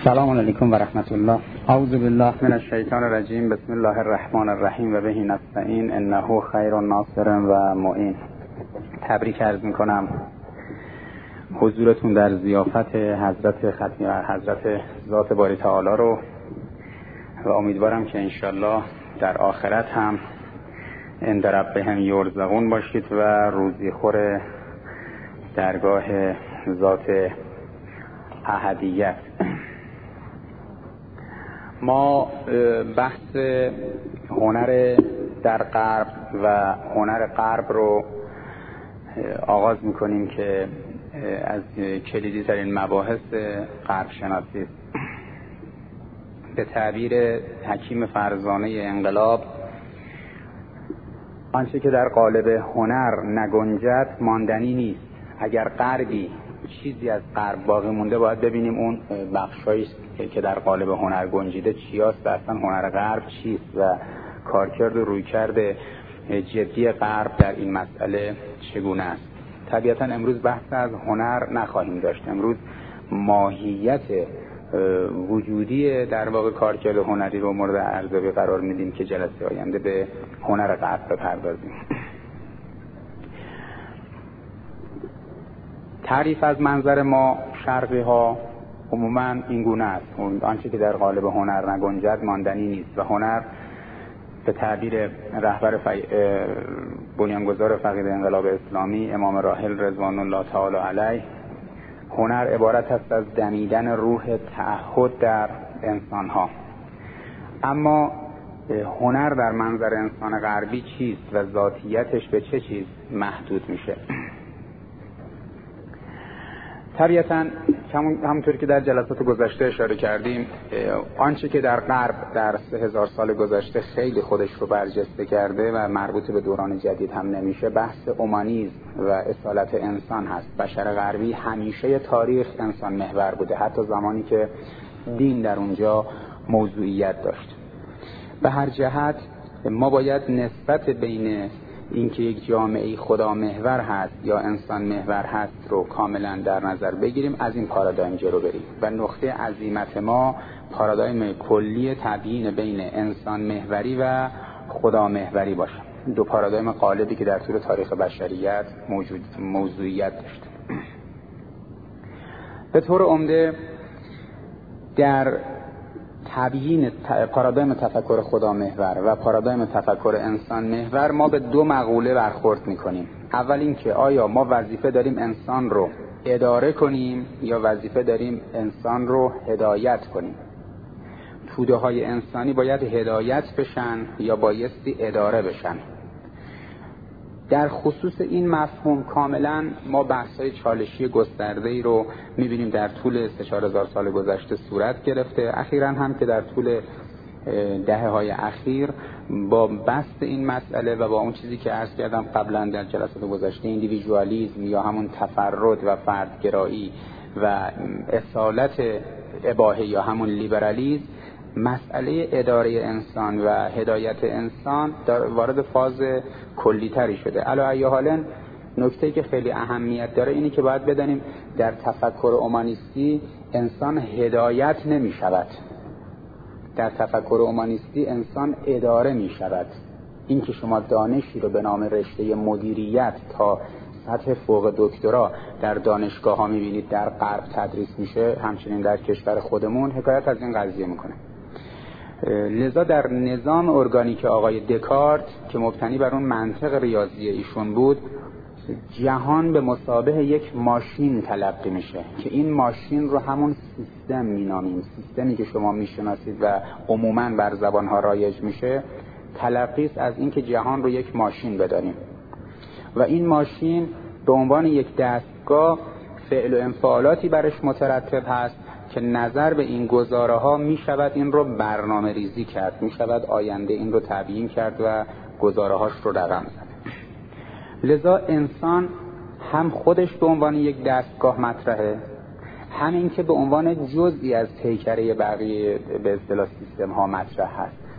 سلام علیکم و رحمت الله. اعوذ بالله من الشیطان الرجیم. بسم الله الرحمن الرحیم و به نستعین انه خیر الناصر و معین. تبریک عرض میکنم حضورتون در ضیافت حضرت ذات باری تعالی رو و امیدوارم که انشالله در آخرت هم عند ربهم یرزقون باشید و روزی خور درگاه ذات احدیت. ما بحث هنر در غرب و هنر غرب رو آغاز میکنیم که از کلیدی ترین مباحث غرب شناسی است. به تعبیر حکیم فرزانه انقلاب، آنچه که در قالب هنر نگنجد ماندنی نیست. اگر غربی چیزی از غرب باقی مونده باید ببینیم اون بخشایی که در قالب هنر گنجیده چیاست و اصلا هنر غرب چیست و کارکرد و رویکرد جدی غرب در این مسئله چگونه است. طبیعتا امروز بحث از هنر نخواهیم داشت. امروز ماهیت وجودی در واقع کارکرد هنری رو مورد ارزیابی قرار میدیم که جلسه آینده به هنر غرب بپردازیم. تعریف از منظر ما شرقی ها عموما این گونه است: آنچه که در قالب هنر نگنجد ماندنی نیست. و هنر به تعبیر رهبر بنیانگذار فقید انقلاب اسلامی امام راحل رضوان الله تعالی علیه، هنر عبارت است از دمیدن روح تعهد در انسانها. اما هنر در منظر انسان غربی چیست و ذاتیتش به چه چیز محدود میشه؟ طبیعتا همونطور که در جلسات گذشته اشاره کردیم، آنچه که در غرب در 3000 سال گذشته خیلی خودش رو برجسته کرده و مربوط به دوران جدید هم نمیشه، بحث اومانیسم و اصالت انسان هست. بشر غربی همیشه تاریخ انسان محور بوده، حتی زمانی که دین در اونجا موضوعیت داشت. به هر جهت ما باید نسبت بین اینکه یک جامعه خدا محور هست یا انسان محور هست رو کاملا در نظر بگیریم، از این پارادایم جلو بریم و نقطه عزیمت ما پارادایم کلی تبیین بین انسان محوری و خدا محوری باشه. دو پارادایم غالبی که در طول تاریخ بشریت موضوعیت داشت. به طور عمده در تبیین پارادایم تفکر خدا محور و پارادایم تفکر انسان محور ما به دو مقوله برخورد میکنیم. اول این که آیا ما وظیفه داریم انسان رو اداره کنیم یا وظیفه داریم انسان رو هدایت کنیم؟ توده های انسانی باید هدایت بشن یا بایستی اداره بشن؟ در خصوص این مفهوم کاملا ما بحث‌های چالشی گسترده‌ای رو می‌بینیم در طول 3-4 سال گذشته صورت گرفته. اخیراً هم که در طول دهه‌های اخیر با بحث این مسئله و با اون چیزی که عرض کردم قبلا در جلسات گذشته، ایندیویدوالیسم یا همون تفرد و فردگرایی و اصالت اباحه یا همون لیبرالیسم، مسئله اداره انسان و هدایت انسان وارد فاز کلی‌تری شده. علی ای حال نکته‌ای که خیلی اهمیت داره اینی که باید بدانیم در تفکر اومانیستی انسان هدایت نمی شود. در تفکر اومانیستی انسان اداره می شود. این که شما دانشی رو به نام رشته مدیریت تا سطح فوق دکترا در دانشگاه ها می بینید در غرب تدریس میشه، همچنین در کشور خودمون حکایت از این قضیه میکنه. لذا در نظام ارگانیک آقای دکارت که مبتنی بر اون منطق ریاضی ایشون بود، جهان به مثابه یک ماشین تلقی میشه که این ماشین رو همون سیستم مینامیم. سیستمی که شما میشناسید و عموماً بر زبانها رایج میشه، تلقی است از این که جهان رو یک ماشین بدانیم و این ماشین به عنوان یک دستگاه فعل و انفعالاتی برش مترتب هست که نظر به این گزاره ها می شود این رو برنامه ریزی کرد، می شود آینده این رو تبیین کرد و گزاره هاش رو رقم زد. لذا انسان هم خودش به عنوان یک دستگاه مطرحه، همین که به عنوان جزئی از پیکره بقیه به اصطلاح سیستم ها مطرح هست.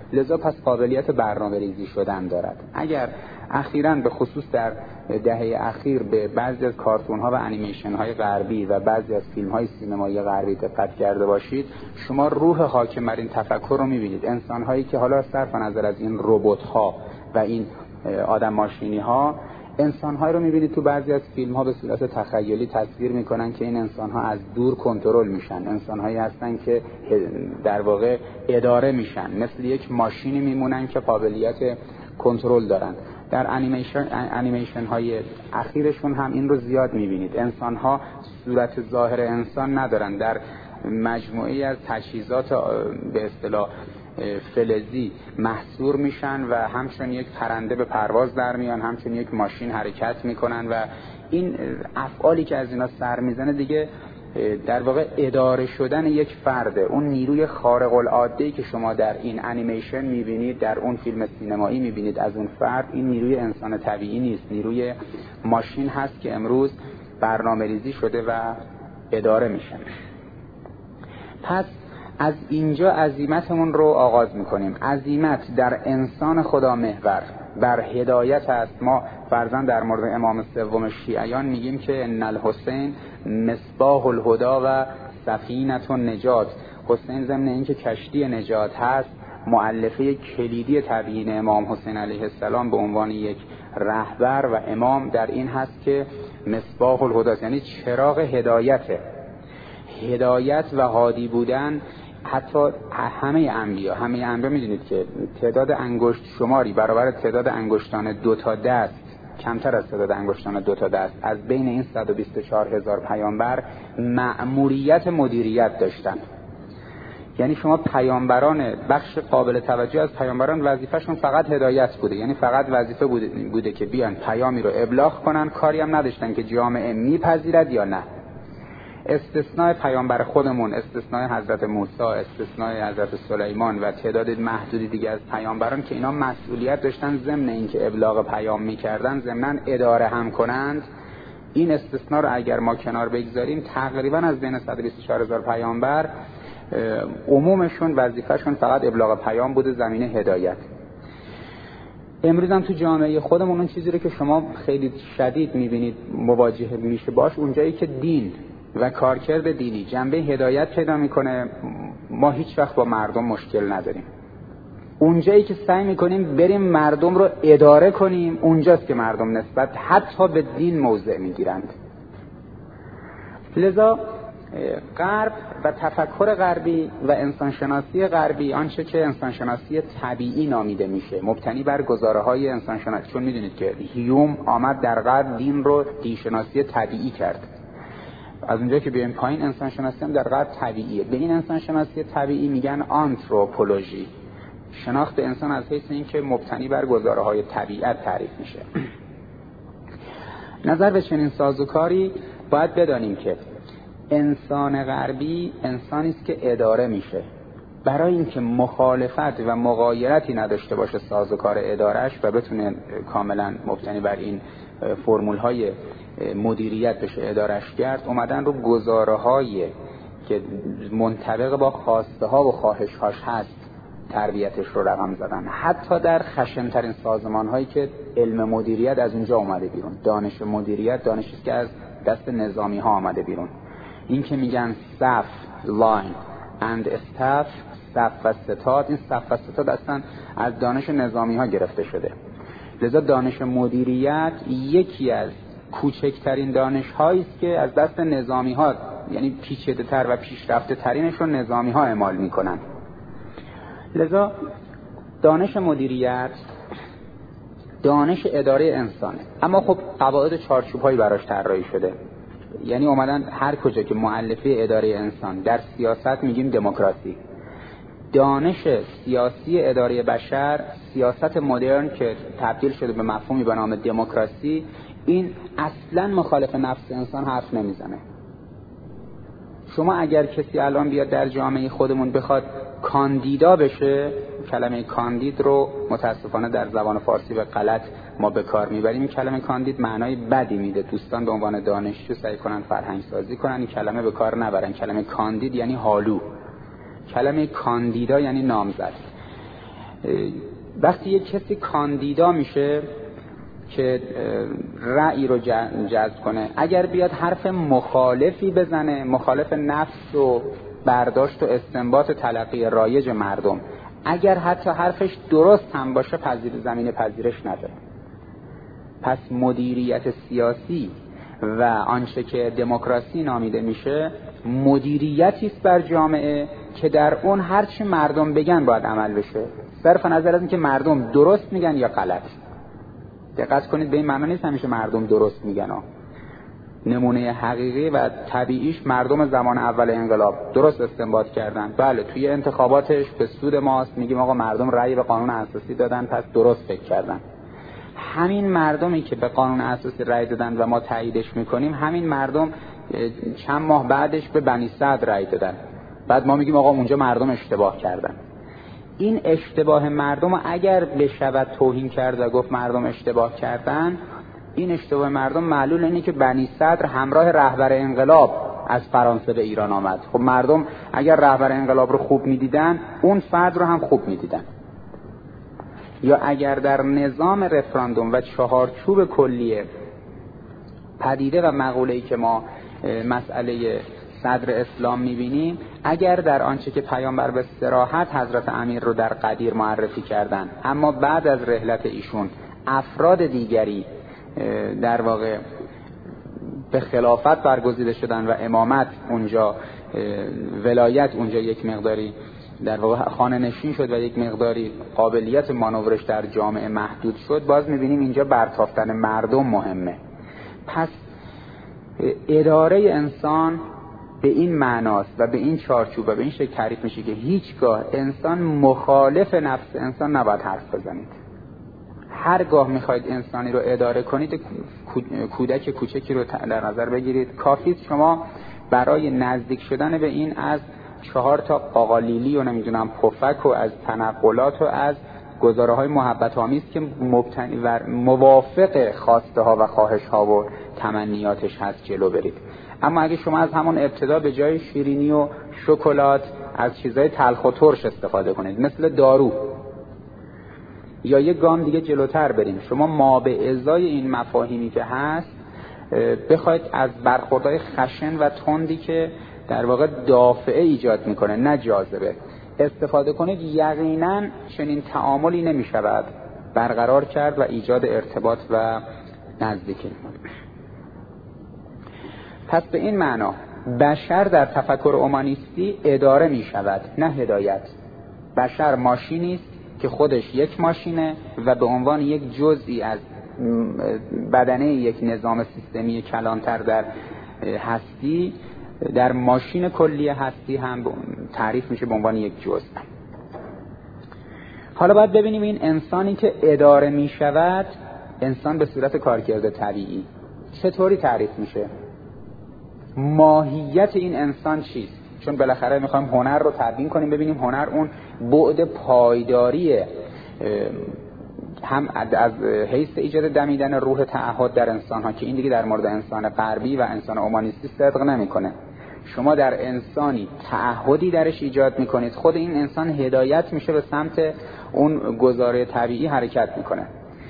لذا پس قابلیت برنامه‌ریزی شدن دارد. اگر اخیراً به خصوص در دهه اخیر به بعضی از کارتون‌ها و انیمیشن‌های غربی و بعضی از فیلم‌های سینمایی غربی دقت کرده باشید، شما روح حاکم بر این تفکر رو می‌بینید. انسان‌هایی که حالا صرف نظر از این ربات‌ها و این آدم ماشینی‌ها، انسان‌هایی رو می‌بینید تو بعضی از فیلم‌ها به صورت تخیلی تصویر می‌کنن که این انسان‌ها از دور کنترل میشن، انسان‌هایی هستن که در واقع اداره میشن، مثل یک ماشینی میمونن که قابلیت کنترل دارن. در انیمیشن های اخیرشون هم این رو زیاد میبینید. انسان ها صورت ظاهر انسان ندارن، در مجموعه از تجهیزات به اصطلاح فلزی محصور میشن و همچون یک پرنده به پرواز در میان، همچون یک ماشین حرکت میکنن و این افعالی که از اینا سر میزنه دیگه در واقع اداره شدن یک فرده. اون نیروی خارق العاده‌ای که شما در این انیمیشن میبینید، در اون فیلم سینمایی میبینید از اون فرد، این نیروی انسان طبیعی نیست، نیروی ماشین هست که امروز برنامه ریزی شده و اداره میشن. پس از اینجا عزیمتمون رو آغاز میکنیم. عزیمت در انسان خدا محور بر هدایت است. ما فرضاً در مورد امام سوم شیعیان میگیم که ان الحسین مصباح الهدی و سفینة النجات. حسین ضمن اینکه کشتی نجات هست، مؤلفه کلیدی تبیین امام حسین علیه السلام به عنوان یک رهبر و امام در این هست که مصباح الهدی است، یعنی چراغ هدایت و هادی بودن. حتی همه انبیا میدونید که تعداد انگشت شماری برابر تعداد انگشتان 2 تا دست، کمتر از تعداد انگشتان 2 تا دست، از بین این 124,000 پیامبر مأموریت مدیریت داشتن. یعنی شما پیامبران، بخش قابل توجه از پیامبران وظیفهشون فقط هدایت بوده، یعنی فقط وظیفه بوده که بیان پیامی رو ابلاغ کنن، کاری هم نداشتن که جامعه میپذیرد یا نه. استثناء پیامبر خودمون، استثناء حضرت موسی، استثناء حضرت سلیمان و تعداد محدودی دیگه از پیامبران که اینا مسئولیت داشتن ضمن اینکه ابلاغ پیام میکردن ضمناً اداره هم کنند. این استثناء رو اگر ما کنار بگذاریم، تقریباً از بین 124,000 پیامبر عمومشون وظیفهشون فقط ابلاغ پیام بوده، زمینه هدایت. امروز هم تو جامعه خودمون اون چیزی رو که شما خیلی شدید میبینید مواجه میشه باش، اونجایی که دین و کارکرد دینی جنبه هدایت پیدا میکنه، ما هیچ وقت با مردم مشکل نداریم. اونجایی که سعی میکنیم بریم مردم رو اداره کنیم، اونجاست که مردم نسبت حتی به دین موضع میگیرند. لذا غرب و تفکر غربی و انسانشناسی غربی، آنچه که انسانشناسی طبیعی نامیده میشه، مبتنی بر گزاره‌های انسانشناسی، چون میدونید که هیوم آمد در غرب دین رو دینشناسی طبیعی کرد. از اونجا که بیایم پایین، انسانشناسی هم در غرب طبیعیه. به این انسانشناسی طبیعی میگن آنتروپولوژی، شناخت انسان از حیث این که مبتنی بر گزاره‌های طبیعت تعریف میشه. نظر به چنین سازوکاری باید بدانیم که انسان غربی انسانی است که اداره میشه. برای اینکه مخالفت و مغایرتی نداشته باشه سازوکار ادارهش و بتونه کاملا مبتنی بر این فرمول‌های مدیریت بشه ادارش کرد، اومدن رو گزاره‌های که منطبق با خواسته ها و خواهش هاش هست تربیتش رو رقم زدن. حتی در خشن‌ترین سازمان‌هایی که علم مدیریت از اونجا اومده بیرون، دانش مدیریت دانشی است که از دست نظامی ها آمده بیرون. این که میگن صف، لاین and staff، صف و ستاد، این صف و ستاد اصلا از دانش نظامی ها گرفته شده. لذا دانش مدیریت یکی از کوچکترین دانش هایی است که از دست نظامی ها، یعنی پیچیده تر و پیشرفته ترینش رو نظامی ها اعمال میکنن. لذا دانش مدیریت دانش اداره انسانه، اما خب قواعد چارچوب هایی براش طراحی شده. یعنی اومدن هر کجا که مؤلفه اداره انسان، در سیاست میگیم دموکراسی، دانش سیاسی اداره بشر، سیاست مدرن که تبدیل شده به مفهومی به نام دموکراسی، این اصلا مخالف نفس انسان حرف نمیزنه. شما اگر کسی الان بیاد در جامعه خودمون بخواد کاندیدا بشه، کلمه کاندید رو متاسفانه در زبان فارسی به غلط ما به کار میبریم. این کلمه کاندید معنای بدی میده. دوستان به عنوان دانشجو سعی کنن فرهنگ سازی کنن این کلمه به کار نبرن. کلمه کاندید یعنی حالو، کلمه کاندیدا یعنی نامزد. وقتی یک کسی کاندیدا میشه که رأی رو جذب کنه، اگر بیاد حرف مخالفی بزنه، مخالف نفس و برداشت و استنباط تلقی رایج مردم، اگر حتی حرفش درست هم باشه زمین پذیرش نداره. پس مدیریت سیاسی و آنچه که دموکراسی نامیده میشه مدیریتی است بر جامعه که در اون هرچی مردم بگن باید عمل بشه، صرف نظر از اینکه مردم درست میگن یا غلط. دقت کنید، به این معنی نیست همیشه مردم درست میگن. نمونه حقیقی و طبیعیش مردم زمان اول انقلاب درست استنباط کردن. بله توی انتخاباتش به سود ماست، میگیم آقا مردم رأی به قانون اساسی دادن پس درست فکر کردن. همین مردمی که به قانون اساسی رأی دادن و ما تاییدش میکنیم، همین مردم چند ماه بعدش به بنی سعد رأی دادن، بعد ما میگیم آقا اونجا مردم اشتباه کردن. این اشتباه مردم اگر بشود توهین کرد و گفت مردم اشتباه کردن، این اشتباه مردم معلول اینه که بنی صدر همراه رهبر انقلاب از فرانسه به ایران آمد. خب مردم اگر رهبر انقلاب رو خوب میدیدن، اون فرد رو هم خوب میدیدن. یا اگر در نظام رفراندوم و چهارچوب کلیه پدیده و مقوله‌ای که ما مسئله صدر اسلام میبینیم، اگر در آنچه که پیامبر به صراحت حضرت امیر رو در قدیر معرفی کردن، اما بعد از رحلت ایشون افراد دیگری در واقع به خلافت برگزیده شدن و امامت اونجا، ولایت اونجا یک مقداری در واقع خانه نشین شد و یک مقداری قابلیت مانورش در جامعه محدود شد، باز میبینیم اینجا برتافتن مردم مهمه. پس اداره انسان به این معناست و به این چارچوب و به این شکل تعریف میشه که هیچگاه انسان مخالف نفس انسان نباید حرف بزنید. هرگاه میخواید انسانی رو اداره کنید، کودک کوچکی رو در نظر بگیرید. کافیست شما برای نزدیک شدن به این از 4 قاقالیلی و نمیدونم پفک و از تنقلات و از گزاره های محبت آمیز که مبتنی و موافق خواسته ها و خواهش ها و تمنیاتش هست جلو برید. اما اگه شما از همون ابتدا به جای شیرینی و شکلات از چیزهای تلخ و ترش استفاده کنید، مثل دارو، یا یک گام دیگه جلوتر بریم، شما ما به ازای این مفاهیمی که هست بخواید از برخوردهای خشن و تندی که در واقع دافعه ایجاد میکنه نه جاذبه استفاده کنید، یقینا چنین تعاملی نمیشود برقرار کرد و ایجاد ارتباط و نزدیکی. پس به این معنا بشر در تفکر اومانیستی اداره میشود نه هدایت. بشر ماشینی است که خودش یک ماشینه و به عنوان یک جزئی از بدنه یک نظام سیستمی کلانتر در هستی، در ماشین کلی هستی هم تعریف میشه به عنوان یک جزء. حالا باید ببینیم این انسانی که اداره میشود، انسان به صورت کارکرد طبیعی چطوری تعریف میشه؟ ماهیت این انسان چیست؟ چون بالاخره میخوایم هنر رو تبیین کنیم، ببینیم هنر اون بعد پایداری هم از حیث ایجاد دمیدن روح تعهد در انسان ها که این دیگه در مورد انسان غربی و انسان اومانیستی صدق نمیکنه. شما در انسانی تعهدی درش ایجاد میکنید، خود این انسان هدایت میشه به سمت اون گزاره طبیعی حرکت میکنه.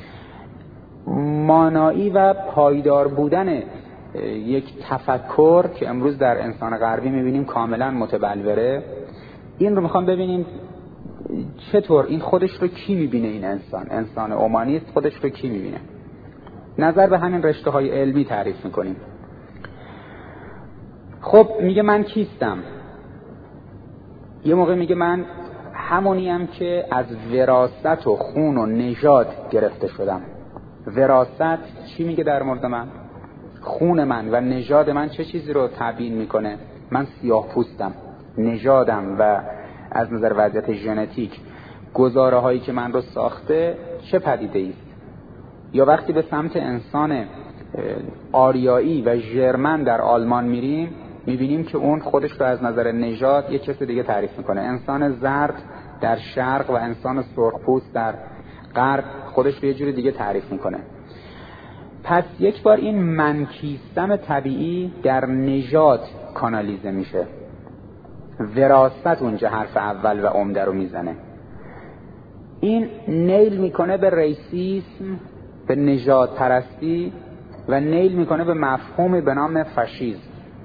مانایی و پایدار بودن یک تفکر که امروز در انسان غربی میبینیم کاملا متبلوره، این رو میخوام ببینیم چطور این خودش رو کی میبینه. این انسان اومانیست خودش رو کی میبینه؟ نظر به همین رشته های علمی تعریف میکنیم. خب میگه من کیستم؟ یه موقع میگه من همونیم که از وراثت و خون و نژاد گرفته شدم. وراثت چی میگه در مورد من؟ خون من و نژاد من چه چیزی رو تبیین میکنه؟ من سیاه پوستم، نژادم و از نظر وضعیت ژنتیک گزاره هایی که من رو ساخته چه پدیده است؟ یا وقتی به سمت انسان آریایی و ژرمن در آلمان میریم، میبینیم که اون خودش رو از نظر نژاد یک کس دیگه تعریف میکنه. انسان زرد در شرق و انسان سرخپوست در غرب خودش رو یه جوری دیگه تعریف میکنه. پس یک بار این منکیستم طبیعی در نژاد کانالیزه میشه، وراثت اونجا حرف اول و عمده رو میزنه. این نیل میکنه به ریسیسم، به نژاد پرستی و نیل میکنه به مفهومی به نام فاشیسم.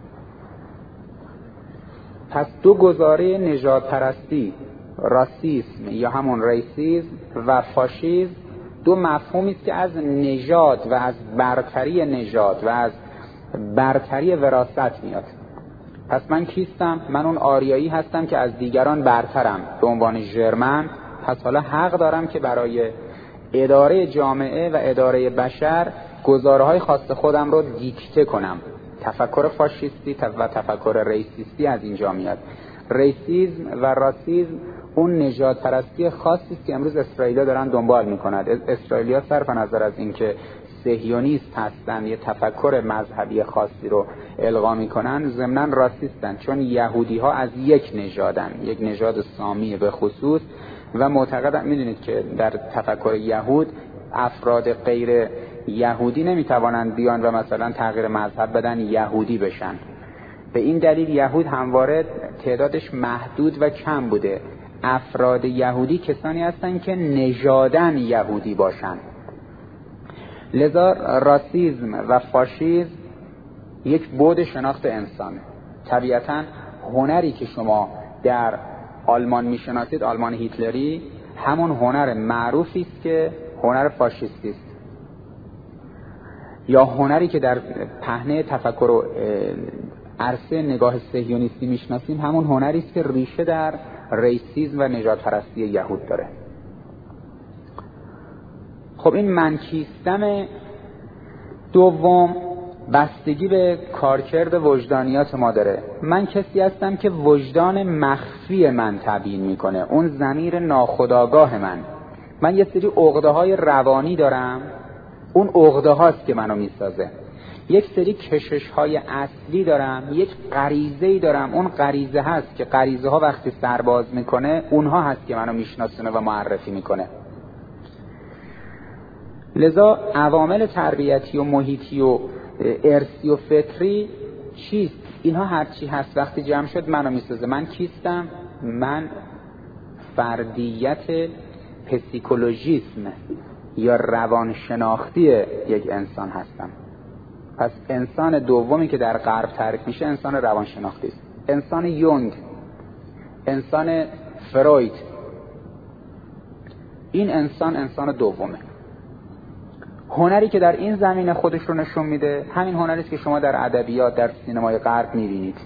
پس دو گزاره نژاد پرستی، راسیسم یا همون ریسیسم و فاشیسم، دو مفهومی است که از نژاد و از برتری نژاد و از برتری وراثت میاد. پس من کیستم؟ من اون آریایی هستم که از دیگران برترم به عنوان ژرمن. پس حالا حق دارم که برای اداره جامعه و اداره بشر گزاره‌های خاص خودم رو دیکته کنم. تفکر فاشیستی و تفکر ریسیستی از اینجا میاد. ریسیسم و راسیسم اون نژاد پرستی خاصی است که امروز اسرائیلیا دارن دنبال میکنند. اسرائیلیا صرف نظر از اینکه صهیونیست هستن، یه تفکر مذهبی خاصی رو القا میکنن، ضمناً راسیستن، چون یهودی ها از یک نژادن، یک نژاد سامی به خصوص، و معتقدن، میدونید که در تفکر یهود افراد غیر یهودی نمیتوانند بیان و مثلا تغییر مذهب بدن یهودی بشن. به این دلیل یهود همواره تعدادش محدود و کم بوده. افراد یهودی کسانی هستند که نژادن یهودی باشند. لذا راسیسم و فاشیسم یک بعد شناخت انسانه. طبیعتاً هنری که شما در آلمان میشناسید، آلمان هیتلری، همون هنر معروفی است که هنر فاشیستی است، یا هنری که در پهنه تفکر و عرصه نگاه صهیونیستی میشناسیم، همون هنری است که ریشه در ریسیسم و نژاد پرستی یهود داره. خب این منکیستم دوم بستگی به کارکرد وجدانیات ما داره. من کسی هستم که وجدان مخفی من تبیین میکنه، اون ضمیر ناخودآگاه من یه سری عقده‌های روانی دارم، اون عقده هاست که منو میسازه. یک سری کشش‌های اصلی دارم، یک غریزه‌ای دارم، اون غریزه هست که غریزه ها وقتی سرباز میکنه اونها هست که منو میشناسونه و معرفی میکنه. لذا عوامل تربیتی و محیطی و ارثی و فطری چیست؟ اینها هر چی هست وقتی جمع شد منو میسازه. من کیستم؟ من فردیت پسیکولوژیسم یا روانشناختی یک انسان هستم. پس انسان دومی که در غرب تعریف میشه انسان روانشناختی است. انسان یونگ، انسان فروید، این انسان دومه. هنری که در این زمینه خودش رو نشون میده همین هنری است که شما در ادبیات، در سینمای غرب میبینید.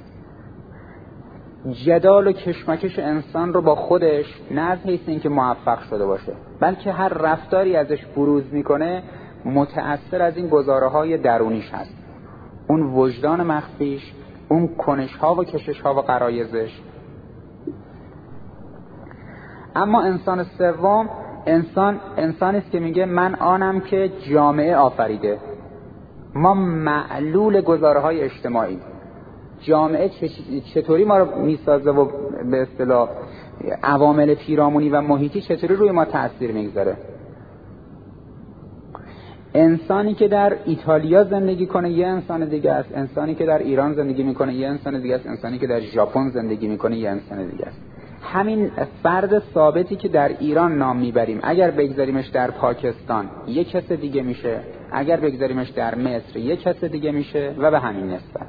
جدال و کشمکش انسان رو با خودش، نه از حیث اینکه موفق شده باشه، بلکه هر رفتاری ازش بروز میکنه متأثر از این گزاره‌های درونیش هست، اون وجدان مخفیش، اون کنش‌ها و کشش‌ها و غرایزش. اما انسان سوم انسانی است که میگه من آنم که جامعه آفریده. ما معلول گزاره‌های اجتماعی، جامعه چطوری ما رو میسازه و به اصطلاح عوامل پیرامونی و محیطی چطوری روی ما تأثیر میگذاره. انسانی که در ایتالیا زندگی کنه یه انسان دیگه است، انسانی که در ایران زندگی میکنه یه انسان دیگه است، انسانی که در ژاپن زندگی میکنه یه انسان دیگه است. همین فرد ثابتی که در ایران نام میبریم اگر بگذاریمش در پاکستان یک کس دیگه میشه، اگر بگذاریمش در مصر یک کس دیگه میشه و به همین نسبت.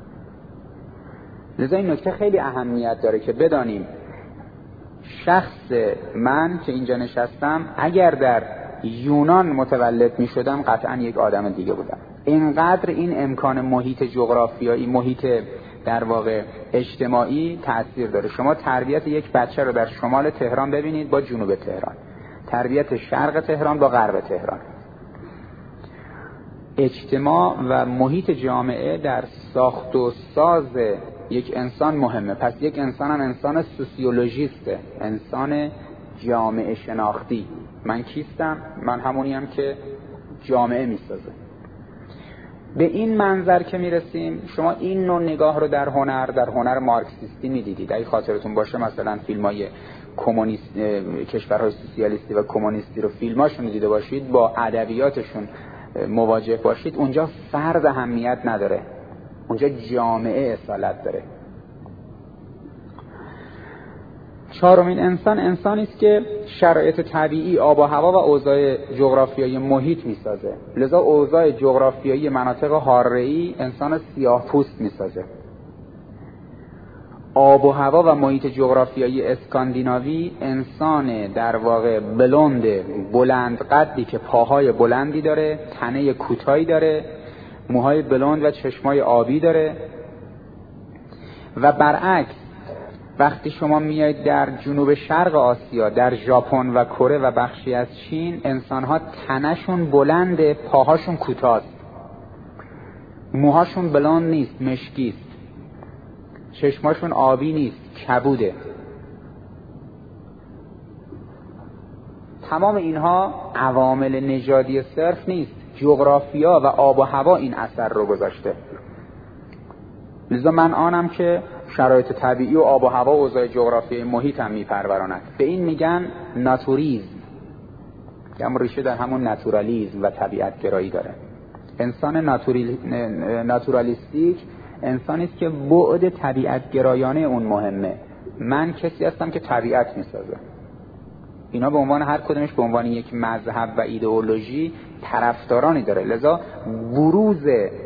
لذا این نکته خیلی اهمیت داره که بدانیم شخص من که اینجا نشستم اگر در یونان متولد میشدم قطعا یک آدم دیگه بودم. اینقدر این امکان محیط جغرافیایی، محیط در واقع اجتماعی تأثیر داره. شما تربیت یک بچه رو در شمال تهران ببینید با جنوب تهران، تربیت شرق تهران با غرب تهران. اجتماع و محیط جامعه در ساخت و ساز یک انسان مهمه. پس یک انسان هم انسان سوسیولوژیسته، انسان جامعه شناختی. من کیستم؟ من همونیم که جامعه میسازه. به این منظر که میرسیم شما این نوع نگاه رو در هنر مارکسیستی میدیدید. اگه خاطرتون باشه مثلا فیلمای کمونیست، کشورهای سوسیالیستی و کمونیستی رو فیلماشون دیده باشید، با ادبیاتشون مواجه باشید، اونجا فرد اهمیت نداره، اونجا جامعه اصالت داره. چهارمین انسان انسانی است که شرایط طبیعی، آب و هوا و اوضاع جغرافیایی محیط میسازه. لذا اوضاع جغرافیایی مناطق حاره‌ای انسان سیاه‌پوست میسازه. آب و هوا و محیط جغرافیایی اسکاندیناوی انسان در واقع بلند قدی که پاهای بلندی داره، تنه کوتاهی داره، موهای بلند و چشمای آبی داره. و برعکس وقتی شما میایید در جنوب شرق آسیا، در ژاپن و کره و بخشی از چین، انسان‌ها تنشون بلنده، پاهاشون کوتاست، موهاشون بلند نیست، مشکیست، چشماشون آبی نیست، کبوده. تمام اینها عوامل نژادی صرف نیست، جغرافیا و آب و هوا این اثر رو گذاشته. لذا من آنم که شرایط طبیعی و آب و هوا و اوضاع جغرافیایی محیط هم میپروراند. به این میگن ناتوریزم، که هم ریشه در همون ناتورالیزم و طبیعت گرایی داره. انسان ناتورالیستیک انسانی است که بعد طبیعت گرایانه اون مهمه. من کسی هستم که طبیعت میسازه. اینا به عنوان هر کدومش به عنوان یک مذهب و ایدئولوژی طرفدارانی داره. لذا بروز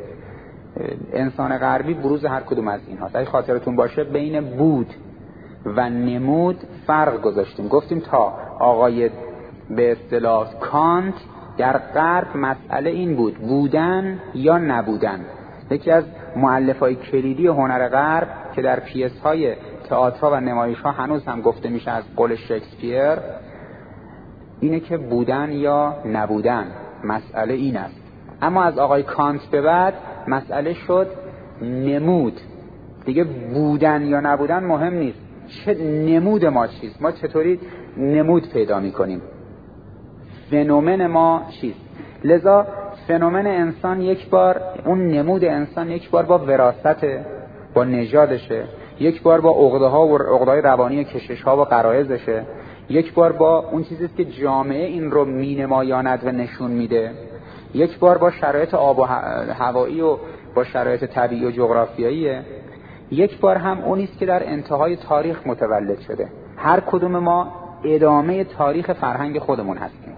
انسان غربی بروز هر کدوم از اینهاست. اگه خاطرتون باشه بین بود و نمود فرق گذاشتیم. گفتیم تا آقای به اصطلاح کانت در غرب مسئله این بود بودن یا نبودن. یکی از مؤلفه‌های کلیدی هنر غرب که در پیس‌های تئاتر و نمایش‌ها هنوز هم گفته میشه از قول شکسپیر اینه که بودن یا نبودن، مسئله این است. اما از آقای کانت به بعد مسئله شد نمود. دیگه بودن یا نبودن مهم نیست، چه نمود ما چیست، ما چطوری نمود پیدا میکنیم، فنومن ما چیست. لذا فنومن انسان یک بار، اون نمود انسان یک بار با وراثت، با نژادشه، یک بار با عقده‌ها و عقده‌های روانی کشش‌ها و غرایزشه، یک بار با اون چیزی که جامعه این رو مینمایاند و نشون میده، یک بار با شرایط آب و هوایی و با شرایط طبیعی و جغرافیاییه، یک بار هم اونی است که در انتهای تاریخ متولد شده. هر کدوم ما ادامه تاریخ فرهنگ خودمون هستیم.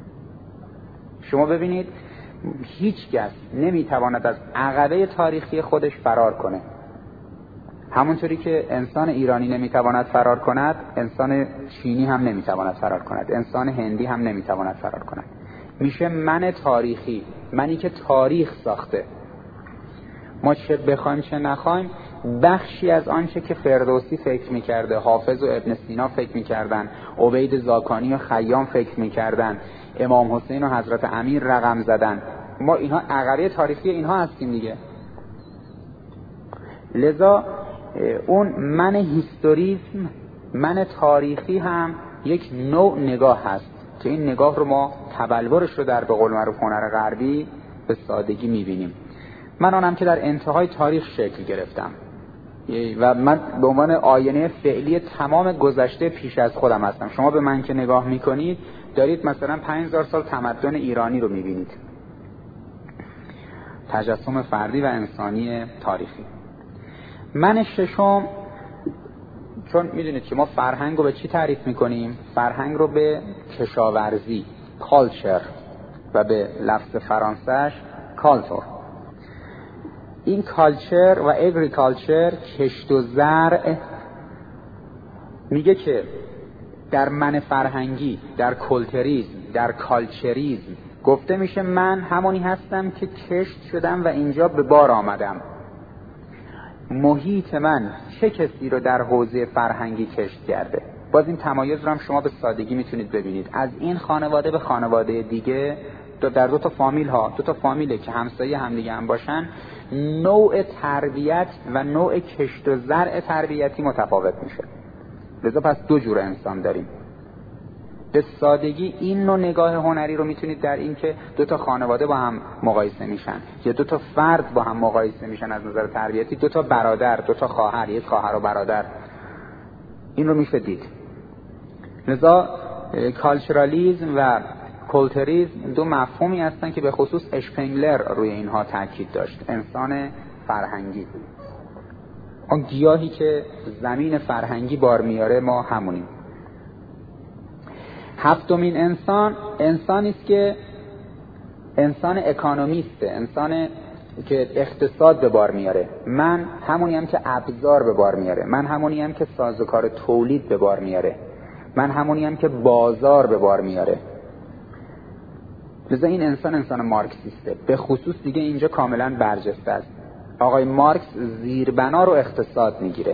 شما ببینید هیچ کس نمیتواند از عقبه تاریخی خودش فرار کنه. همونطوری که انسان ایرانی نمیتواند فرار کند، انسان چینی هم نمیتواند فرار کند، انسان هندی هم نمیتواند فرار کند. میشه من تاریخی، منی که تاریخ ساخته. ما چه بخوایم چه نخوایم بخشی از آنچه که فردوسی فکر میکرده، حافظ و ابن سینا فکر میکردن، عبید زاکانی و خیام فکر میکردن، امام حسین و حضرت امیر رقم زدن، ما اینها عقبه تاریخی اینها هستیم دیگه. لذا اون من هیستوریسم، من تاریخی هم یک نوع نگاه هست که این نگاه رو ما تبلورش رو در به قول معروف هنر غربی به سادگی میبینیم. من آنم که در انتهای تاریخ شکل گرفتم و من به عنوان آینه فعلی تمام گذشته پیش از خودم هستم. شما به من که نگاه میکنید دارید مثلا 5000 سال تمدن ایرانی رو میبینید، تجسم فردی و انسانی تاریخی. من ششم، چون میدونید که ما فرهنگ رو به چی تعریف میکنیم؟ فرهنگ رو به کشاورزی، کالچر، و به لفظ فرانسهش کالتور. این کالچر و اگریکالچر، کشت و زرع، میگه که در من فرهنگی، در کلتریزم، در کالچریزم گفته میشه من همونی هستم که کشت شدم و اینجا به بار آمدم. محیط من چه کسی رو در حوزه فرهنگی کشت کرده؟ باز این تمایز رو هم شما به سادگی میتونید ببینید. از این خانواده به خانواده دیگه در دو تا فامیل ها، دو تا فامیله که همسایه همدیگه هم باشن، نوع تربیت و نوع کشت و زرع تربیتی متفاوت میشه. لذا پس دو جور انسان داریم. به سادگی این نوع نگاه هنری رو میتونید در این که دو تا خانواده با هم مقایسه میشن یا دو تا فرد با هم مقایسه میشن از نظر تربیتی، دو تا برادر، دو تا خواهر، یک خواهر و برادر، این رو میشه دید. لذا کالچرالیزم و کلتریزم دو مفهومی هستن که به خصوص اشپنگلر روی اینها تاکید داشت. انسان فرهنگی اون گیاهی که زمین فرهنگی بار میاره ما همونیم. هفتمین انسان، انسانی است که انسان اکانومیسته، انسان که اقتصاد به بار میاره. من همونیم که ابزار به بار میاره، من همونیم که سازوکار تولید به بار میاره، من همونیم که بازار به بار میاره. لذا این انسان مارکسیسته. به خصوص دیگه اینجا کاملا برجسته است. آقای مارکس زیربنا رو اقتصاد میگیره.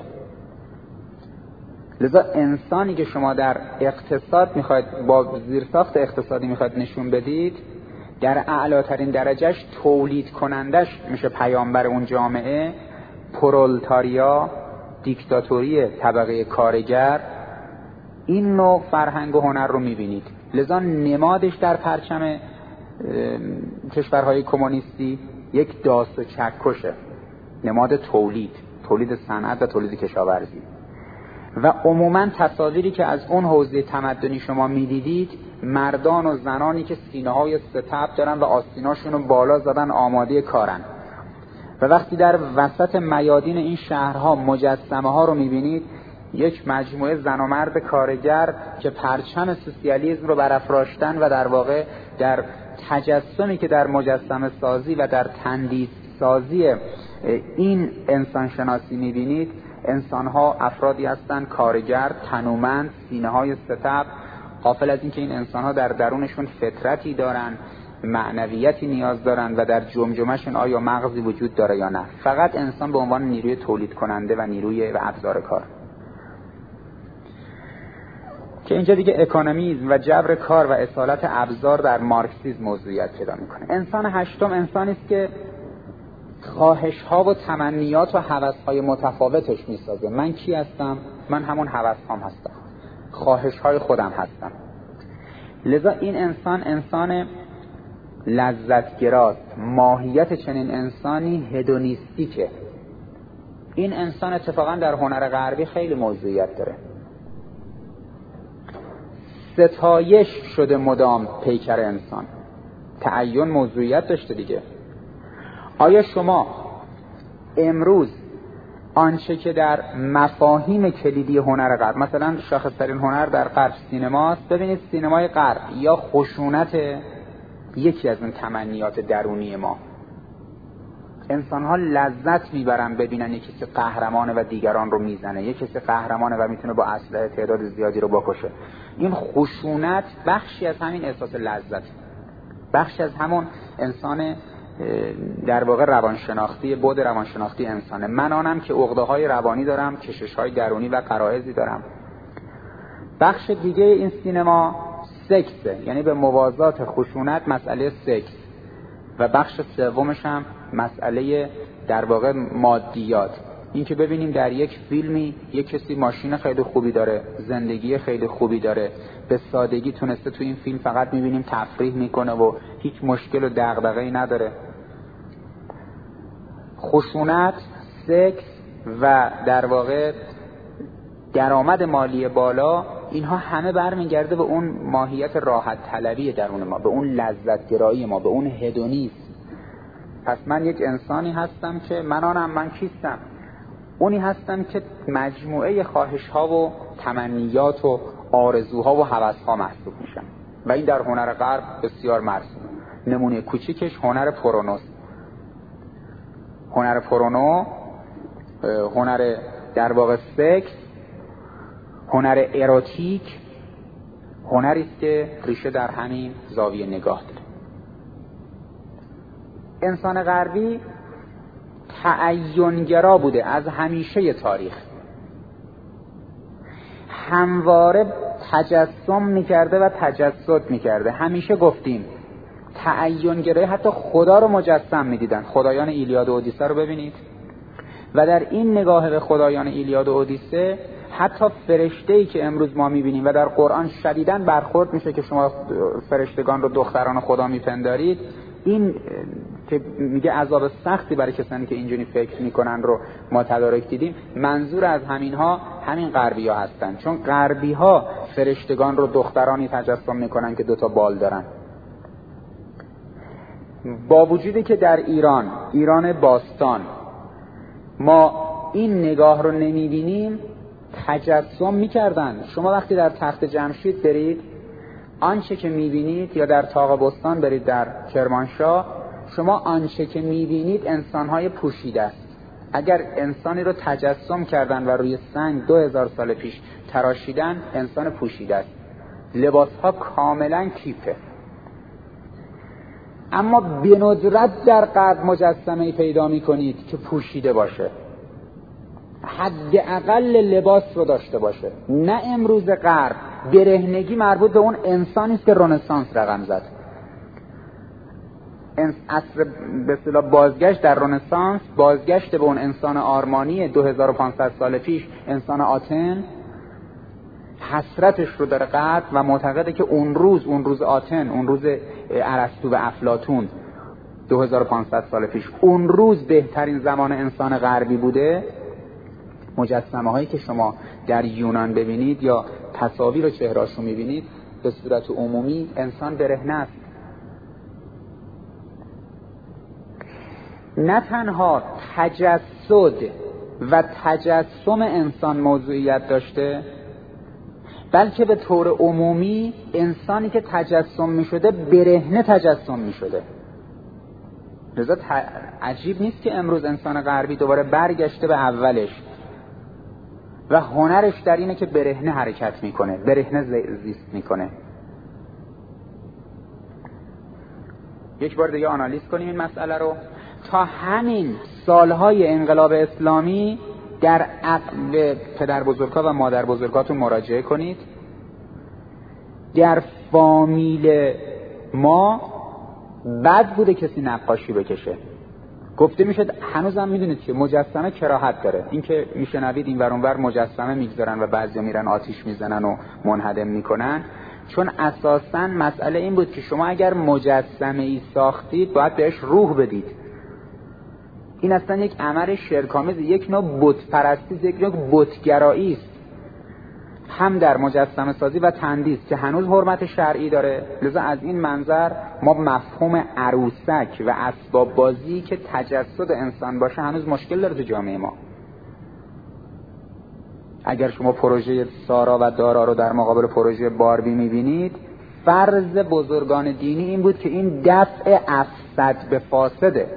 لذا انسانی که شما در اقتصاد میخواید با زیرساخت اقتصادی میخواید نشون بدید، در اعلاترین درجهش تولید کنندش میشه پیامبر اون جامعه، پرولتاریا، دیکتاتوری طبقه کارگر، این نوع فرهنگ و هنر رو میبینید. لذا نمادش در پرچم کشورهای کمونیستی یک داس و چکشه، نماد تولید صنعت و تولید کشاورزی. و عموما تصاویری که از اون حوزه تمدنی شما میدیدید، مردان و زنانی که سینه‌های ستبر دارن و آستیناشون رو بالا زدن آماده کارن. و وقتی در وسط میادین این شهرها مجسمه ها رو میبینید، یک مجموعه زن و مرد کارگر که پرچم سوسیالیسم رو برافراشتن و در واقع در تجسمی که در مجسمه سازی و در تندیس سازی این انسان شناسی میبینید، انسان‌ها افرادی هستند کارگر، تنومند، سینه‌های ستبر، غافل از این که این انسان‌ها در درونشون فطرتی دارن، معنویتی نیاز دارن و در جمجمه‌شون آیا مغزی وجود داره یا نه. فقط انسان به عنوان نیروی تولید کننده و نیروی و ابزار کار. که اینجا دیگه اکونومیسم و جبر کار و اصالت ابزار در مارکسیسم موضوعیت پیدا میکنه. انسان هشتم انسانی است که خواهش‌ها و تمنیات و هوس‌های متفاوتش میسازه. من کی هستم؟ من همون هوس‌هام هستم، خواهش‌های خودم هستم. لذا این انسان لذتگراست. ماهیت چنین انسانی هدونیستیکه. این انسان اتفاقا در هنر غربی خیلی موضوعیت داره. ستایش شده مدام پیکر انسان. تعین موضوعیت داشته دیگه. آیا شما امروز آنچه که در مفاهیم کلیدی هنر غرب، مثلا شاخص‌ترین هنر در غرب سینماست، ببینید سینمای غرب یا خشونت یکی از اون تمنیات درونی ما. انسان‌ها لذت میبرن ببینن یکی که قهرمانه و دیگران رو میزنه، یکی که قهرمانه و میتونه با اسلحه تعداد زیادی رو بکشه. این خشونت بخشی از همین احساس لذت، بخشی از همون انسان در واقع روانشناختی، بعد روانشناختی انسانه. من آنم که عقده‌های روانی دارم، کشش‌های درونی و غرایزی دارم. بخش دیگه این سینما سکسه، یعنی به موازات خشونت مسئله سکس، و بخش سومش هم مسئله در واقع مادیات. این که ببینیم در یک فیلمی یک کسی ماشین خیلی خوبی داره، زندگی خیلی خوبی داره، به سادگی تونسته تو این فیلم فقط میبینیم تفریح میکنه و هیچ مشکل و دغدغه‌ای نداره. خشونت، سکس و در واقع درآمد مالی بالا، اینها همه برمیگرده به اون ماهیت راحت طلبی درون ما، به اون لذت گرایی ما، به اون هدونیسم. پس من یک انسانی هستم که من کیستم؟ اونی هستم که مجموعه خواهش‌ها و تمنیات و آرزوها و هوس‌ها محسوب میشم. و این در هنر غرب بسیار مرسوم. نمونه کوچیکش هنر پورنوست. هنر پورنو، هنر در واقع سکس، هنر اروتیک، هنری است که ریشه در همین زاویه نگاه داره. انسان غربی تعین‌گرا بوده از همیشه تاریخ، همواره تجسم میکرده و تجسد میکرده. همیشه گفتیم تعین‌گرایی، حتی خدا رو مجسم میدیدن. خدایان ایلیاد و اودیسه رو ببینید و در این نگاه به خدایان ایلیاد و اودیسه، حتی فرشته‌ای که امروز ما میبینیم و در قرآن شدیداً برخورد میشه که شما فرشتگان رو دختران خدا میپندارید، این که میگه عذاب سختی برای کسانی که اینجوری فکر میکنن رو ما تدارک دیدیم، منظور از همینها همین غربی ها هستن. چون غربی ها فرشتگان رو دخترانی تجسم میکنن که دوتا بال دارن. با وجودی که در ایران باستان ما این نگاه رو نمیبینیم تجسم میکردن. شما وقتی در تخت جمشید برید، آنچه که میبینید، یا در طاق بستان برید در کرمانشاه، شما آنچه که میبینید انسانهای پوشیده است. اگر انسانی رو تجسم کردن و روی سنگ 2000 سال پیش تراشیدن، انسان پوشیده است، لباسها کاملا کیپه. اما به ندرت در غرب مجسمه‌ای پیدا می‌کنید که پوشیده باشه، حداقل لباس رو داشته باشه. نه امروز غرب، برهنگی مربوط به اون انسانی است که رنسانس رقم زد. عصر به اصطلاح بازگشت در رنسانس، بازگشت به اون انسان آرمانی 2500 سال پیش، انسان آتن، حسرتش رو داره غرب و معتقده که اون روز آتن، اون روز ارسطو و افلاطون 2500 سال پیش، اون روز بهترین زمان انسان غربی بوده. مجسمه هایی که شما در یونان ببینید یا تصاویر و چهره‌اشو میبینید، به صورت عمومی انسان برهنه است. نه تنها تجسد و تجسم انسان موضوعیت داشته، بلکه به طور عمومی انسانی که تجسم می شده برهنه تجسم می شده. لذا عجیب نیست که امروز انسان غربی دوباره برگشته به اولش و هنرش در اینه که برهنه حرکت میکنه، برهنه زیست میکنه. یک بار دیگه آنالیز کنیم این مسئله رو. تا همین سالهای انقلاب اسلامی در عقل پدر بزرگا و مادر بزرگاتون مراجعه کنید. در فامیل ما بد بوده کسی نقاشی بکشه. گفته میشد، هنوزم میدونید که مجسمه کراهت داره. این که میشنوید این ور اون ور مجسمه میگذارن و بعضیا میرن آتیش میزنن و منهدم میکنن، چون اساساً مسئله این بود که شما اگر مجسمه ای ساختید باید بهش روح بدید. این اصلا یک عمل شرک‌آمیز، یک نوع بت پرستی، یک نوع بتگرایی است، هم در مجسمه سازی و تندیس که هنوز حرمت شرعی داره. لذا از این منظر ما مفهوم عروسک و اسباب بازی که تجسد انسان باشه هنوز مشکل داره تو جامعه ما. اگر شما پروژه سارا و دارا رو در مقابل پروژه باربی میبینید، فرض بزرگان دینی این بود که این دفع افسد به فاسده.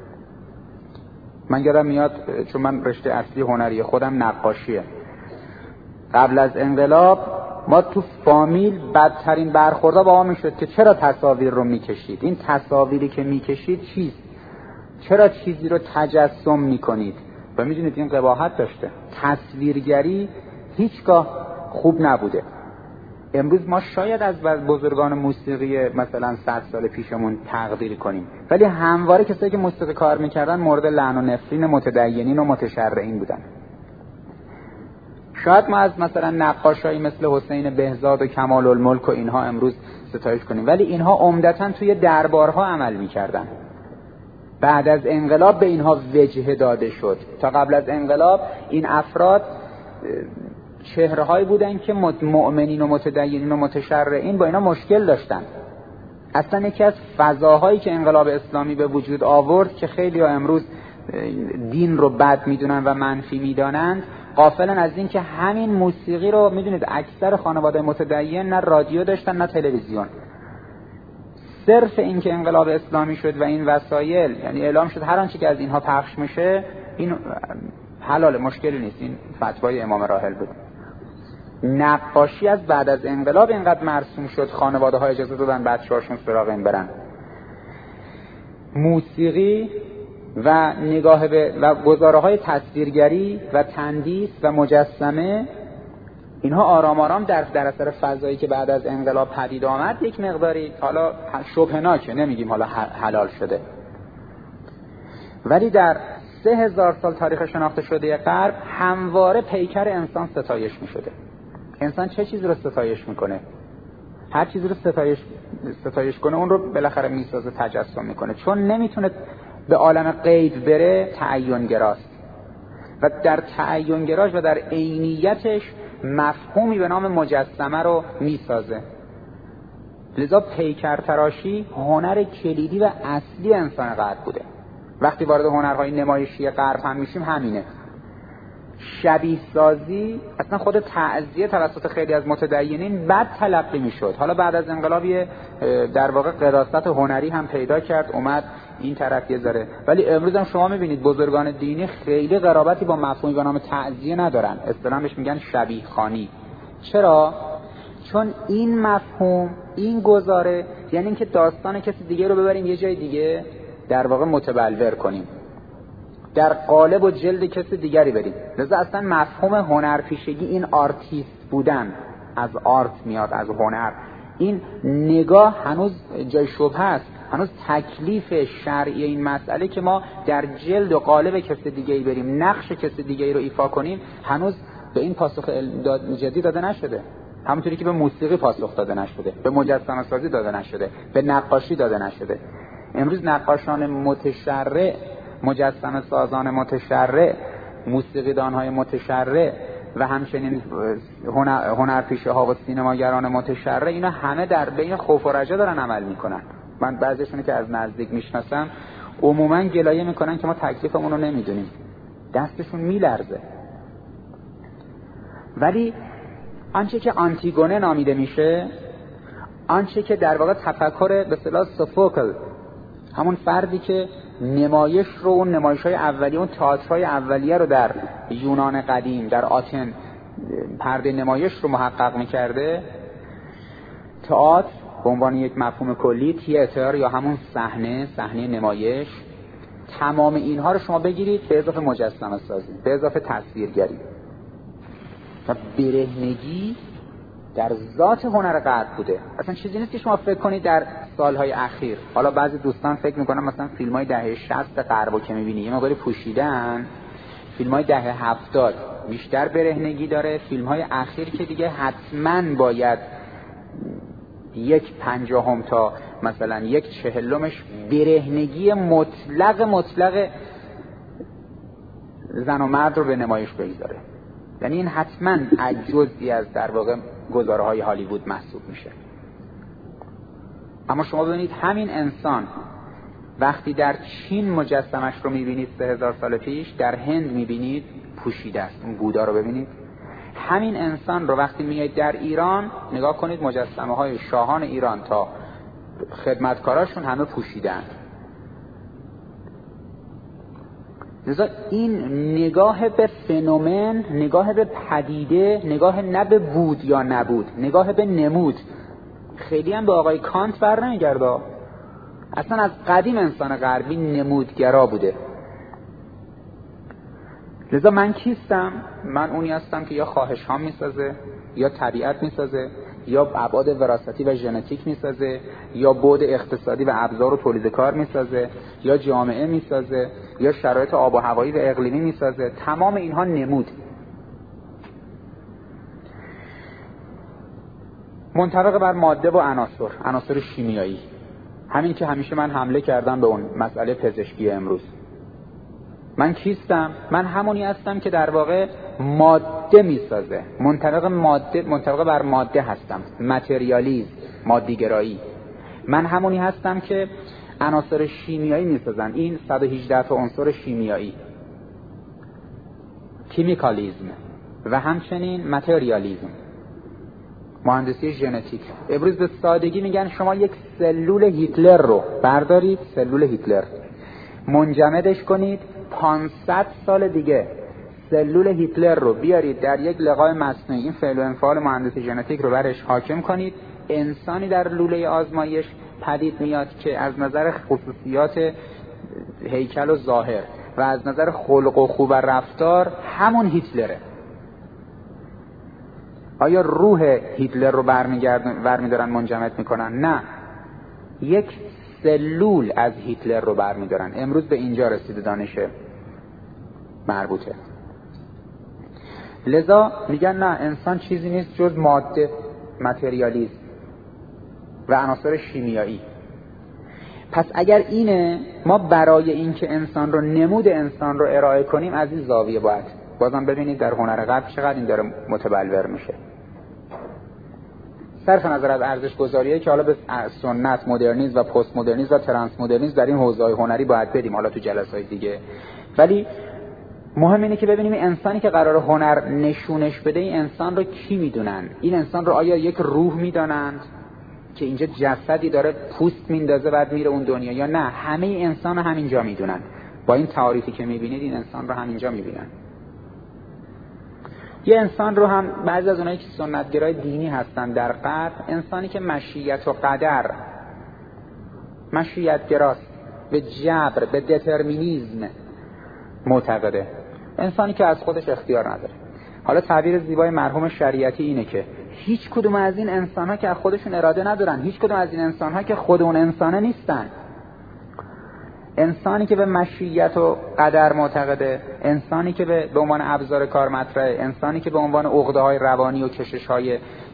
من یادم میاد، چون من رشته اصلی هنری خودم نقاشیه، قبل از انقلاب ما تو فامیل بدترین برخوردا با ما میشد که چرا تصاویر رو میکشید؟ این تصاویری که میکشید چیست؟ چرا چیزی رو تجسم میکنید؟ و میدونید این قباحت داشته. تصویرگری هیچگاه خوب نبوده. امروز ما شاید از بزرگان موسیقی مثلا 100 سال پیشمون تقدیر کنیم، ولی همواره کسایی که موسیقی کار میکردن مورد لعن و نفرین متدینین و متشرعین بودن. شاید ما از مثلا نقاشایی مثل حسین بهزاد و کمال الملک و اینها امروز ستایش کنیم، ولی اینها عمدتاً توی دربارها عمل میکردن. بعد از انقلاب به اینها وجه داده شد. تا قبل از انقلاب این افراد چهره‌هایی بودن که مؤمنین و متدینین و متشرعین با اینا مشکل داشتن. اصلا یکی از فضاهایی که انقلاب اسلامی به وجود آورد که خیلی ها امروز دین رو بد میدونن و منفی میدانند، غافلن از این که همین موسیقی رو میدونید اکثر خانواده متدین نه رادیو داشتن نه تلویزیون. صرف این که انقلاب اسلامی شد و این وسایل، یعنی اعلام شد هر آنچه که از اینها پخش میشه این حلاله، مشکلی نیست، این فتوای امام راحل بود. نقاشی از بعد از انقلاب اینقدر مرسوم شد، خانواده ها اجازه دادن بچه‌هاشون سراغ این برن. موسیقی و نگاه به و گزاره‌های تصویرگری و تندیس و مجسمه، اینها آرام آرام در اثر فضایی که بعد از انقلاب پدید آمد یک مقداری حالا شبهناکه، نمیگیم حالا حلال شده، ولی در 3000 سال تاریخ شناخته شده غرب همواره پیکر انسان ستایش می شده. انسان چه چیزی رو ستایش میکنه؟ هر چیزی رو ستایش کنه اون رو بالاخره میسازه، تجسم میکنه. چون نمیتونه به عالم غیب بره، تعین گراست و در تعین گراش و در عینیتش مفهومی به نام مجسمه رو میسازه. لذا پیکر تراشی هنر کلیدی و اصلی انسان غرب بوده. وقتی وارد هنرهای نمایشی غرب هم میشیم همینه. شبیه سازی اصلا خود تعزیه توسط خیلی از متدینین بد تلقی میشد. حالا بعد از انقلاب در واقع قراست هنری هم پیدا کرد، اومد این طرف یه ذره، ولی امروز هم شما میبینید بزرگان دینی خیلی قرابتی با مفهومی به نام تعزیه ندارن، اصطلاحاً بهش میگن شبیه خوانی. چرا؟ چون این مفهوم، این گزاره، یعنی اینکه داستان کسی دیگه رو ببریم یه جای دیگه در واقع متبلور کنیم، در قالب و جلد کسی دیگری بریم. لذا اصلا مفهوم هنرپیشگی، این آرتیست بودن، از آرت میاد، از هنر، این نگاه هنوز جای شبهه است. هنوز تکلیف شرعی این مسئله که ما در جلد و قالب کسی دیگری بریم، نقش کسی دیگری رو ایفا کنیم، هنوز به این پاسخ جدی داده نشده. همونطوری که به موسیقی پاسخ داده نشده، به مجسمه سازی داده نشده، به نقاشی داده نشده. امروز نقاشان متشرع، مجسمه سازان متشرع، موسیقیدان‌های متشرع و همچنین هنرپیشه ها و سینماگران متشرع، اینا همه در بین خوف و رجا دارن عمل میکنن. من بعضیشون که از نزدیک میشناسم عموما گلایه میکنن که ما تکلیفمون رو نمیدونیم، دستشون میلرزه. ولی آنچه که آنتیگونه نامیده میشه، آنچه که در واقع تفکر به اصطلاح سوفوکل، همون فردی که نمایش رو، اون نمایش‌های اولیه، اون تئاترهای اولیه رو در یونان قدیم، در آتن پرده نمایش رو محقق می‌کرده، تئاتر به عنوان یک مفهوم کلی، تئاتر یا همون صحنه نمایش، تمام اینها رو شما بگیرید به اضافه مجسمه سازی، به اضافه تصویرگری و برهنگی در ذات هنر غرب بوده. اصلا چیزی نیست که شما فکر کنید در سالهای اخیر، حالا بعضی دوستان فکر میکنن مثلا فیلم‌های دهه 60 غربو که می‌بینی یه مقدار پوشیدن، فیلم‌های دهه 70 بیشتر برهنگی داره، فیلم‌های اخیر که دیگه حتماً باید 1/50 تا مثلا 1/40 برهنگی مطلق زن و مرد رو به نمایش بگذاره. یعنی این حتماً جزئی از در واقع گزاره‌های هالیوود محسوب میشه. اما شما ببینید همین انسان وقتی در چین مجسمش رو میبینید 3000 سال پیش، در هند میبینید پوشیده است، اون بودا رو ببینید. همین انسان رو وقتی میایید در ایران نگاه کنید، مجسمه های شاهان ایران تا خدمتکاراشون همه پوشیدن. لذا این نگاه به فنومن، نگاه به پدیده، نگاه نه به بود یا نبود، نگاه به نمود، خیلی هم به آقای کانت بر نمیگرده. اصلا از قدیم انسان غربی نمودگرا بوده. لذا من کیستم؟ من اونی هستم که یا خواهش ها میسازه، یا طبیعت میسازه، یا ابعاد وراثتی و ژنتیک میسازه، یا بعد اقتصادی و ابزار و تولید کار میسازه، یا جامعه میسازه، یا شرایط آب و هوایی و اقلیمی میسازه. تمام اینها نمود منطبق بر ماده و عناصر شیمیایی. همین که همیشه من حمله کردم به اون مسئله پزشکی امروز. من کیستم؟ من همونی هستم که در واقع ماده میسازه، منطبق بر ماده هستم، متریالیسم، مادیگرایی. من همونی هستم که عناصر شیمیایی میسازن، این 118 تا عنصر شیمیایی، کیمیکالیسم و همچنین متریالیسم، مهندسی ژنتیک. امروز به سادگی میگن شما یک سلول هیتلر رو بردارید، سلول هیتلر منجمدش کنید، 500 سال دیگه سلول هیتلر رو بیارید در یک لقاح مصنوعی، این فعل و انفعال مهندسی ژنتیک رو برش حاکم کنید، انسانی در لوله آزمایش پدید میاد که از نظر خصوصیات هیکل و ظاهر و از نظر خلق و خو و رفتار همون هیتلره. آیا روح هیتلر رو برمیدارن منجمد میکنن؟ نه، یک سلول از هیتلر رو برمیدارن. امروز به اینجا رسیده دانش مربوطه. لذا میگن نه، انسان چیزی نیست جز ماده، متریالیسم و عناصر شیمیایی. پس اگر اینه، ما برای اینکه انسان رو، نمود انسان رو ارائه کنیم، از این زاویه باید بازم ببینید در هنر غرب چقدر این داره متبلور میشه. صرف نظر از ارزش گذاریه که حالا به سنت، مدرنیسم و پست مدرنیسم و ترانس مدرنیسم در این حوزه‌های هنری باید بریم حالا تو جلسه‌های دیگه، ولی مهم اینه که ببینیم انسانی که قرار هنر نشونش بده این انسان رو کی میدونن؟ این انسان رو آیا یک روح میدانند که اینجا جسدی داره پوست میندازه بعد میره اون دنیا، یا نه همه انسان رو همینجا میدونن؟ با این تعاریفی که میبینید این انسان رو همینجا میبینن. یه انسان رو هم بعضی از اونایی که سنتگرای دینی هستن در غرب، انسانی که مشیت و قدر، مشیت‌گراست، به جبر، به دترمینیزم معتقده، انسانی که از خودش اختیار نداره. حالا تعبیر زیبای مرحوم شریعتی اینه که هیچ کدوم از این انسان‌ها که از خودشون اراده ندارن، هیچ کدوم از این انسان‌ها که خود اون انسانه نیستن. انسانی که به مشیت و قدر معتقده، انسانی که به عنوان ابزار کار مطرحه، انسانی که به عنوان عقده‌های روانی و کشش‌های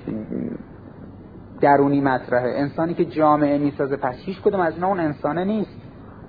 درونی مطرحه، انسانی که جامعه میسازه، پس هیچ کدوم از اینا اون انسانه نیست.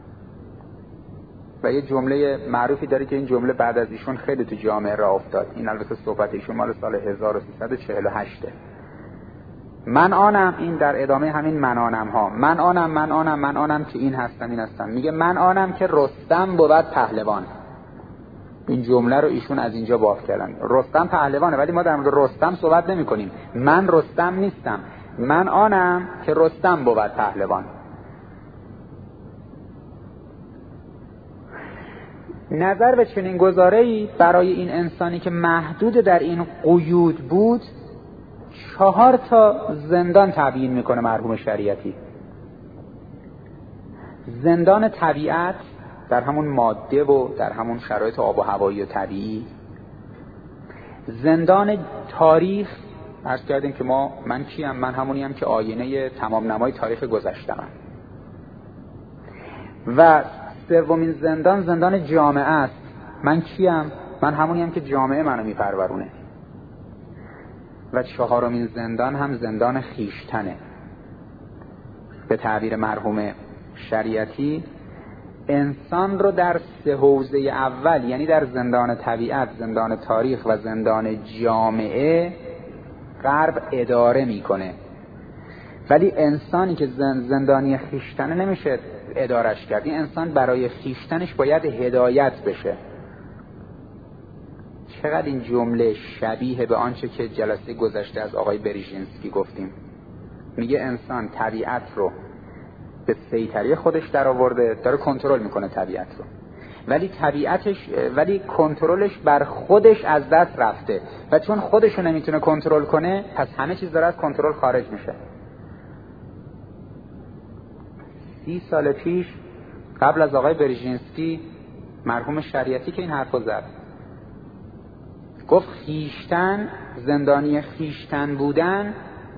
و یه جمله معروفی داره که این جمله بعد از ایشون خیلی تو جامعه راه افتاد. این البته صحبت ایشون مال سال 1348. من آنم، این در ادامه همین من آنم ها، من آنم که این هستم این هستم. میگه من آنم که رستم بود پهلوان. این جمله رو ایشون از اینجا باز کردن. رستم پهلوانه، ولی ما در مورد رستم صحبت نمی کنیم. من رستم نیستم، من آنم که رستم بود پهلوان. نظر به چنین گزاره‌ای برای این انسانی که محدود در این قیود بود 4 زندان تعیین میکنه مرحوم شریعتی. زندان طبیعت در همون ماده و در همون شرایط آب و هوایی و طبیعی، زندان تاریخ، عرض کردیم که من کیم؟ من همونیم که آینه تمام نمای تاریخ گذشته‌ام. و سومین زندان زندان جامعه است. من کیم؟ من همونیم که جامعه منو میپرورونه. و 4مین زندان هم زندان خیشتنه. به تعبیر مرحوم شریعتی انسان رو در 3 حوزه اول، یعنی در زندان طبیعت، زندان تاریخ و زندان جامعه، غرب اداره میکنه. ولی انسانی که زندانی خیشتنه نمیشه ادارش کرد. این انسان برای خیشتنش باید هدایت بشه. چقدر این جمله شبیه به آنچه که جلسه گذشته از آقای بریژینسکی گفتیم. میگه انسان طبیعت رو به سیطره خودش در آورده، داره کنترل میکنه طبیعت رو، ولی کنترلش بر خودش از دست رفته و چون خودش رو نمیتونه کنترل کنه، پس همه چیز داره از کنترل خارج میشه. 30 سال پیش قبل از آقای بریژینسکی مرحوم شریعتی که این حرفو زد، گفت خیشتن، زندانی خیشتن بودن،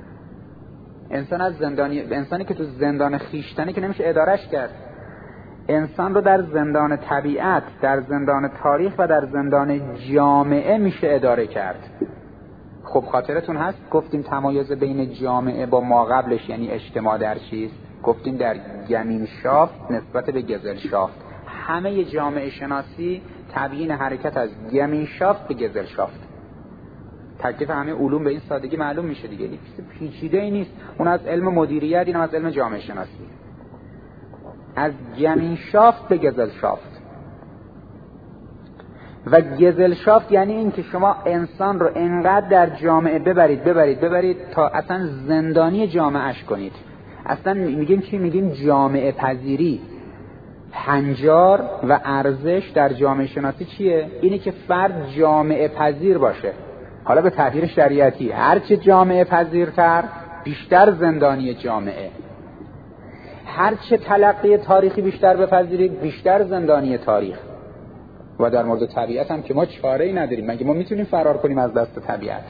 انسانی که تو زندان خیشتنه که نمیشه ادارش کرد. انسان رو در زندان طبیعت، در زندان تاریخ و در زندان جامعه میشه اداره کرد. خب خاطرتون هست گفتیم تمایز بین جامعه با ما قبلش یعنی اجتماع در چیست؟ گفتیم در گمینشافت نسبت به گزلشافت. همه جامعه شناسی تبیین حرکت از گمینشافت به گزلشافت. تکلیف همه علوم به این سادگی معلوم میشه دیگه، پیچیده ای نیست. اون از علم مدیریت، این از علم جامعه شناسی. از گمینشافت به گزلشافت. و گزلشافت یعنی این که شما انسان رو انقدر در جامعه ببرید تا اصلا زندانی جامعهش کنید. اصلا میگیم چی؟ میگیم جامعه پذیری. هنجار و ارزش در جامعه شناسی چیه؟ اینه که فرد جامعه پذیر باشه. حالا به تعبیر شریعتی هرچه جامعه پذیرتر بیشتر زندانی جامعه، هرچه تلقی تاریخی بیشتر بپذیرید بیشتر زندانی تاریخ. و در مورد طبیعت هم که ما چاره‌ای نداریم، مگه ما میتونیم فرار کنیم از دست طبیعت؟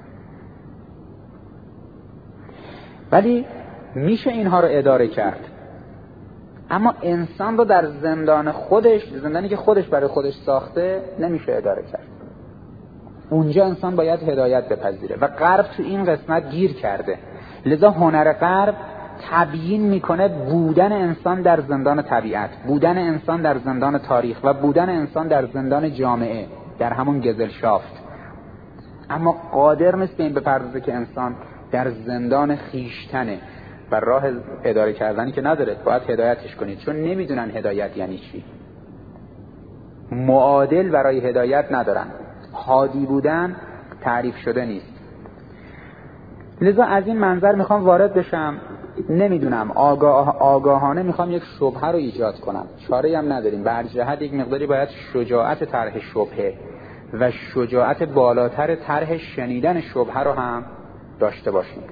ولی میشه اینها رو اداره کرد. اما انسان رو در زندان خودش، زندانی که خودش برای خودش ساخته، نمیشه اداره کرد. اونجا انسان باید هدایت بپذیره و غرب تو این قسمت گیر کرده. لذا هنر غرب تبیین میکنه بودن انسان در زندان طبیعت، بودن انسان در زندان تاریخ و بودن انسان در زندان جامعه، در همون گزلشافت. اما قادر نیست به این بپردازه که انسان در زندان خیشتنه و راه اداره کردنی که نداره، باید هدایتش کنید، چون نمیدونن هدایت یعنی چی. معادل برای هدایت ندارن. هادی بودن تعریف شده نیست. لذا از این منظر میخوام وارد بشم. نمیدونم آگاهانه میخوام یک شبهه رو ایجاد کنم، چاره‌ای هم نداریم. به هر جهت یک مقداری باید شجاعت طرح شبهه و شجاعت بالاتر طرح شنیدن شبهه رو هم داشته باشیم.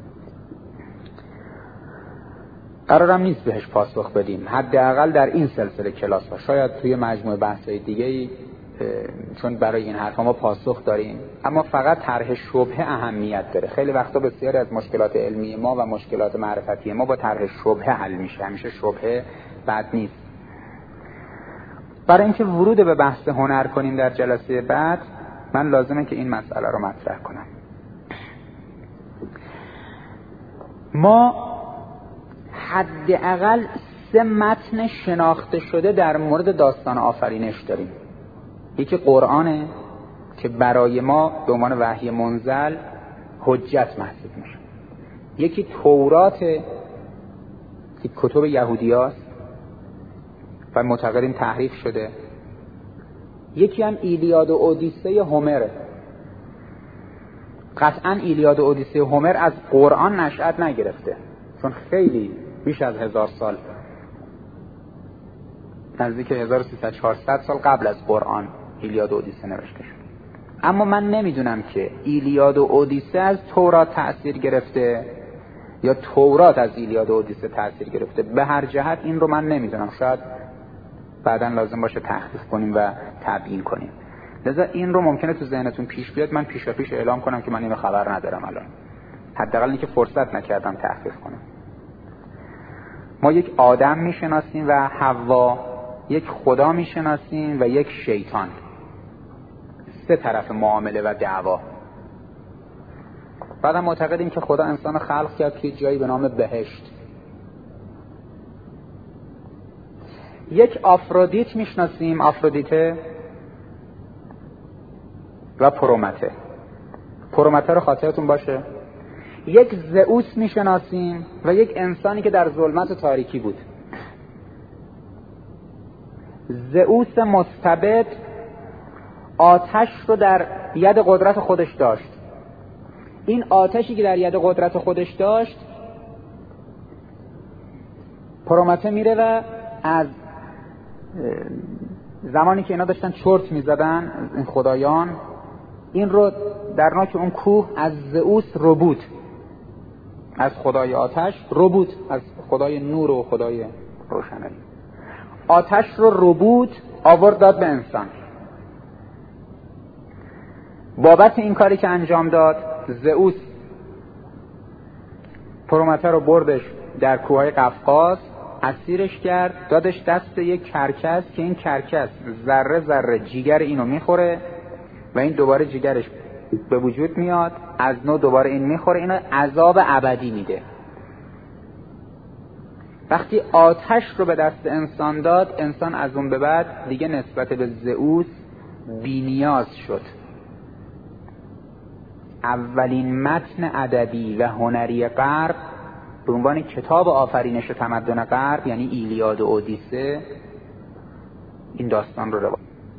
قرارم نیست بهش پاسخ بدیم، حداقل در این سلسله کلاس ها. شاید توی مجموعه بحث‌های دیگه‌ای چون برای این حرفا ما پاسخ داریم، اما فقط طرح شبهه اهمیت داره. خیلی وقتا بسیاری از مشکلات علمی ما و مشکلات معرفتی ما با طرح شبهه حل میشه. همیشه شبهه بد نیست. برای اینکه ورود به بحث هنر کنیم در جلسه بعد، من لازمه که این مسئله رو مطرح کنم. ما حداقل 3 متن شناخته شده در مورد داستان آفرینش داریم. یکی قرآنه که برای ما به عنوان وحی منزل حجت محسوب میشه. یکی تورات که کتب یهودیاست و معتقدیم تحریف شده. یکی هم ایلیاد و اودیسه هومره. قطعا ایلیاد و اودیسه هومر از قرآن نشأت نگرفته، چون خیلی بیش از 1000 سال، نزدیک 1300-400 سال قبل از قرآن ایلیاد و اودیسه نوشته شد. اما من نمیدونم که ایلیاد و اودیسه از تورات تأثیر گرفته یا تورات از ایلیاد و اودیسه تأثیر گرفته. به هر جهت این رو من نمیدونم. شاید بعداً لازم باشه تحقیق کنیم و تبیین کنیم. لذا این رو ممکنه تو ذهنتون پیش بیاد، من پیشا پیش اعلام کنم که من اینو خبر ندارم الان. حداقل اینکه فرصت نکردم تحقیق کنم. ما یک آدم میشناسیم و حوا، یک خدا میشناسیم و یک شیطان. 3 طرف معامله و دعوا. بعد هم معتقدیم که خدا انسان خلق کرد که جایی به نام بهشت. یک آفرودیت میشناسیم، آفرودیته و پرومته. پرومته رو خاطرتون باشه. یک زئوس میشناسیم و یک انسانی که در ظلمت و تاریکی بود. زئوس مستبد آتش رو در ید قدرت خودش داشت. این آتشی که در ید قدرت خودش داشت، پرومته میره و از زمانی که اینا داشتن چرت میزدن این خدایان، این رو در نوک اون کوه از زئوس رو بود، از خدای آتش رو بود، از خدای نور و خدای روشنایی، آتش رو بود آورد داد به انسان. بابت این کاری که انجام داد، زئوس پرومته رو بردش در کوههای قفقاز، اسیرش کرد، دادش دست یک کرکس که این کرکس ذره ذره جیگر اینو میخوره و این دوباره جیگرش به وجود میاد، از نو دوباره این میخوره، اینو عذاب ابدی میده. وقتی آتش رو به دست انسان داد، انسان از اون به بعد دیگه نسبت به زئوس بی‌نیاز شد. اولین متن ادبی و هنری غرب به عنوان کتاب آفرینش تمدن غرب، یعنی ایلیاد و اودیسه، این داستان رو روایت.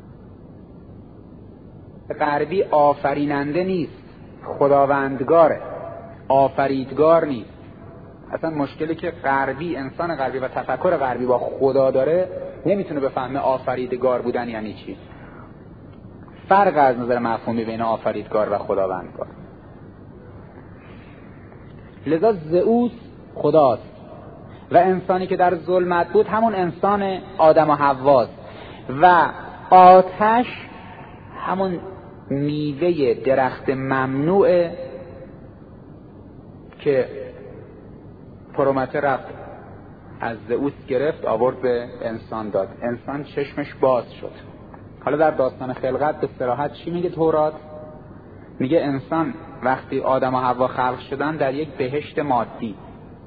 غربی آفریننده نیست، خداوندگاره، آفریدگار نیست. اصلا مشکلی که غربی، انسان غربی و تفکر غربی با خدا داره، نمیتونه بفهمه آفریدگار بودن یعنی چی. فرق از نظر مفهومی بین آفریدگار و خداوندگار. لذا زئوس خداست و انسانی که در ظلمت بود همون انسان آدم و حواست و آتش همون میوه درخت ممنوع که پرومته رفت از زئوس گرفت آورد به انسان داد. انسان چشمش باز شد. حالا در داستان خلقت به صراحت چی میگه تورات؟ میگه انسان وقتی آدم و حوا خلق شدن در یک بهشت مادی،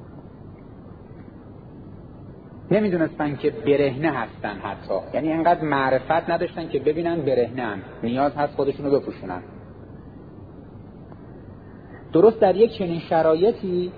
نمیدونستن که برهنه هستن، حتی یعنی انقدر معرفت نداشتن که ببینن برهنه‌ان، نیاز هست خودشونو بپوشونن. درست در یک چنین شرایطی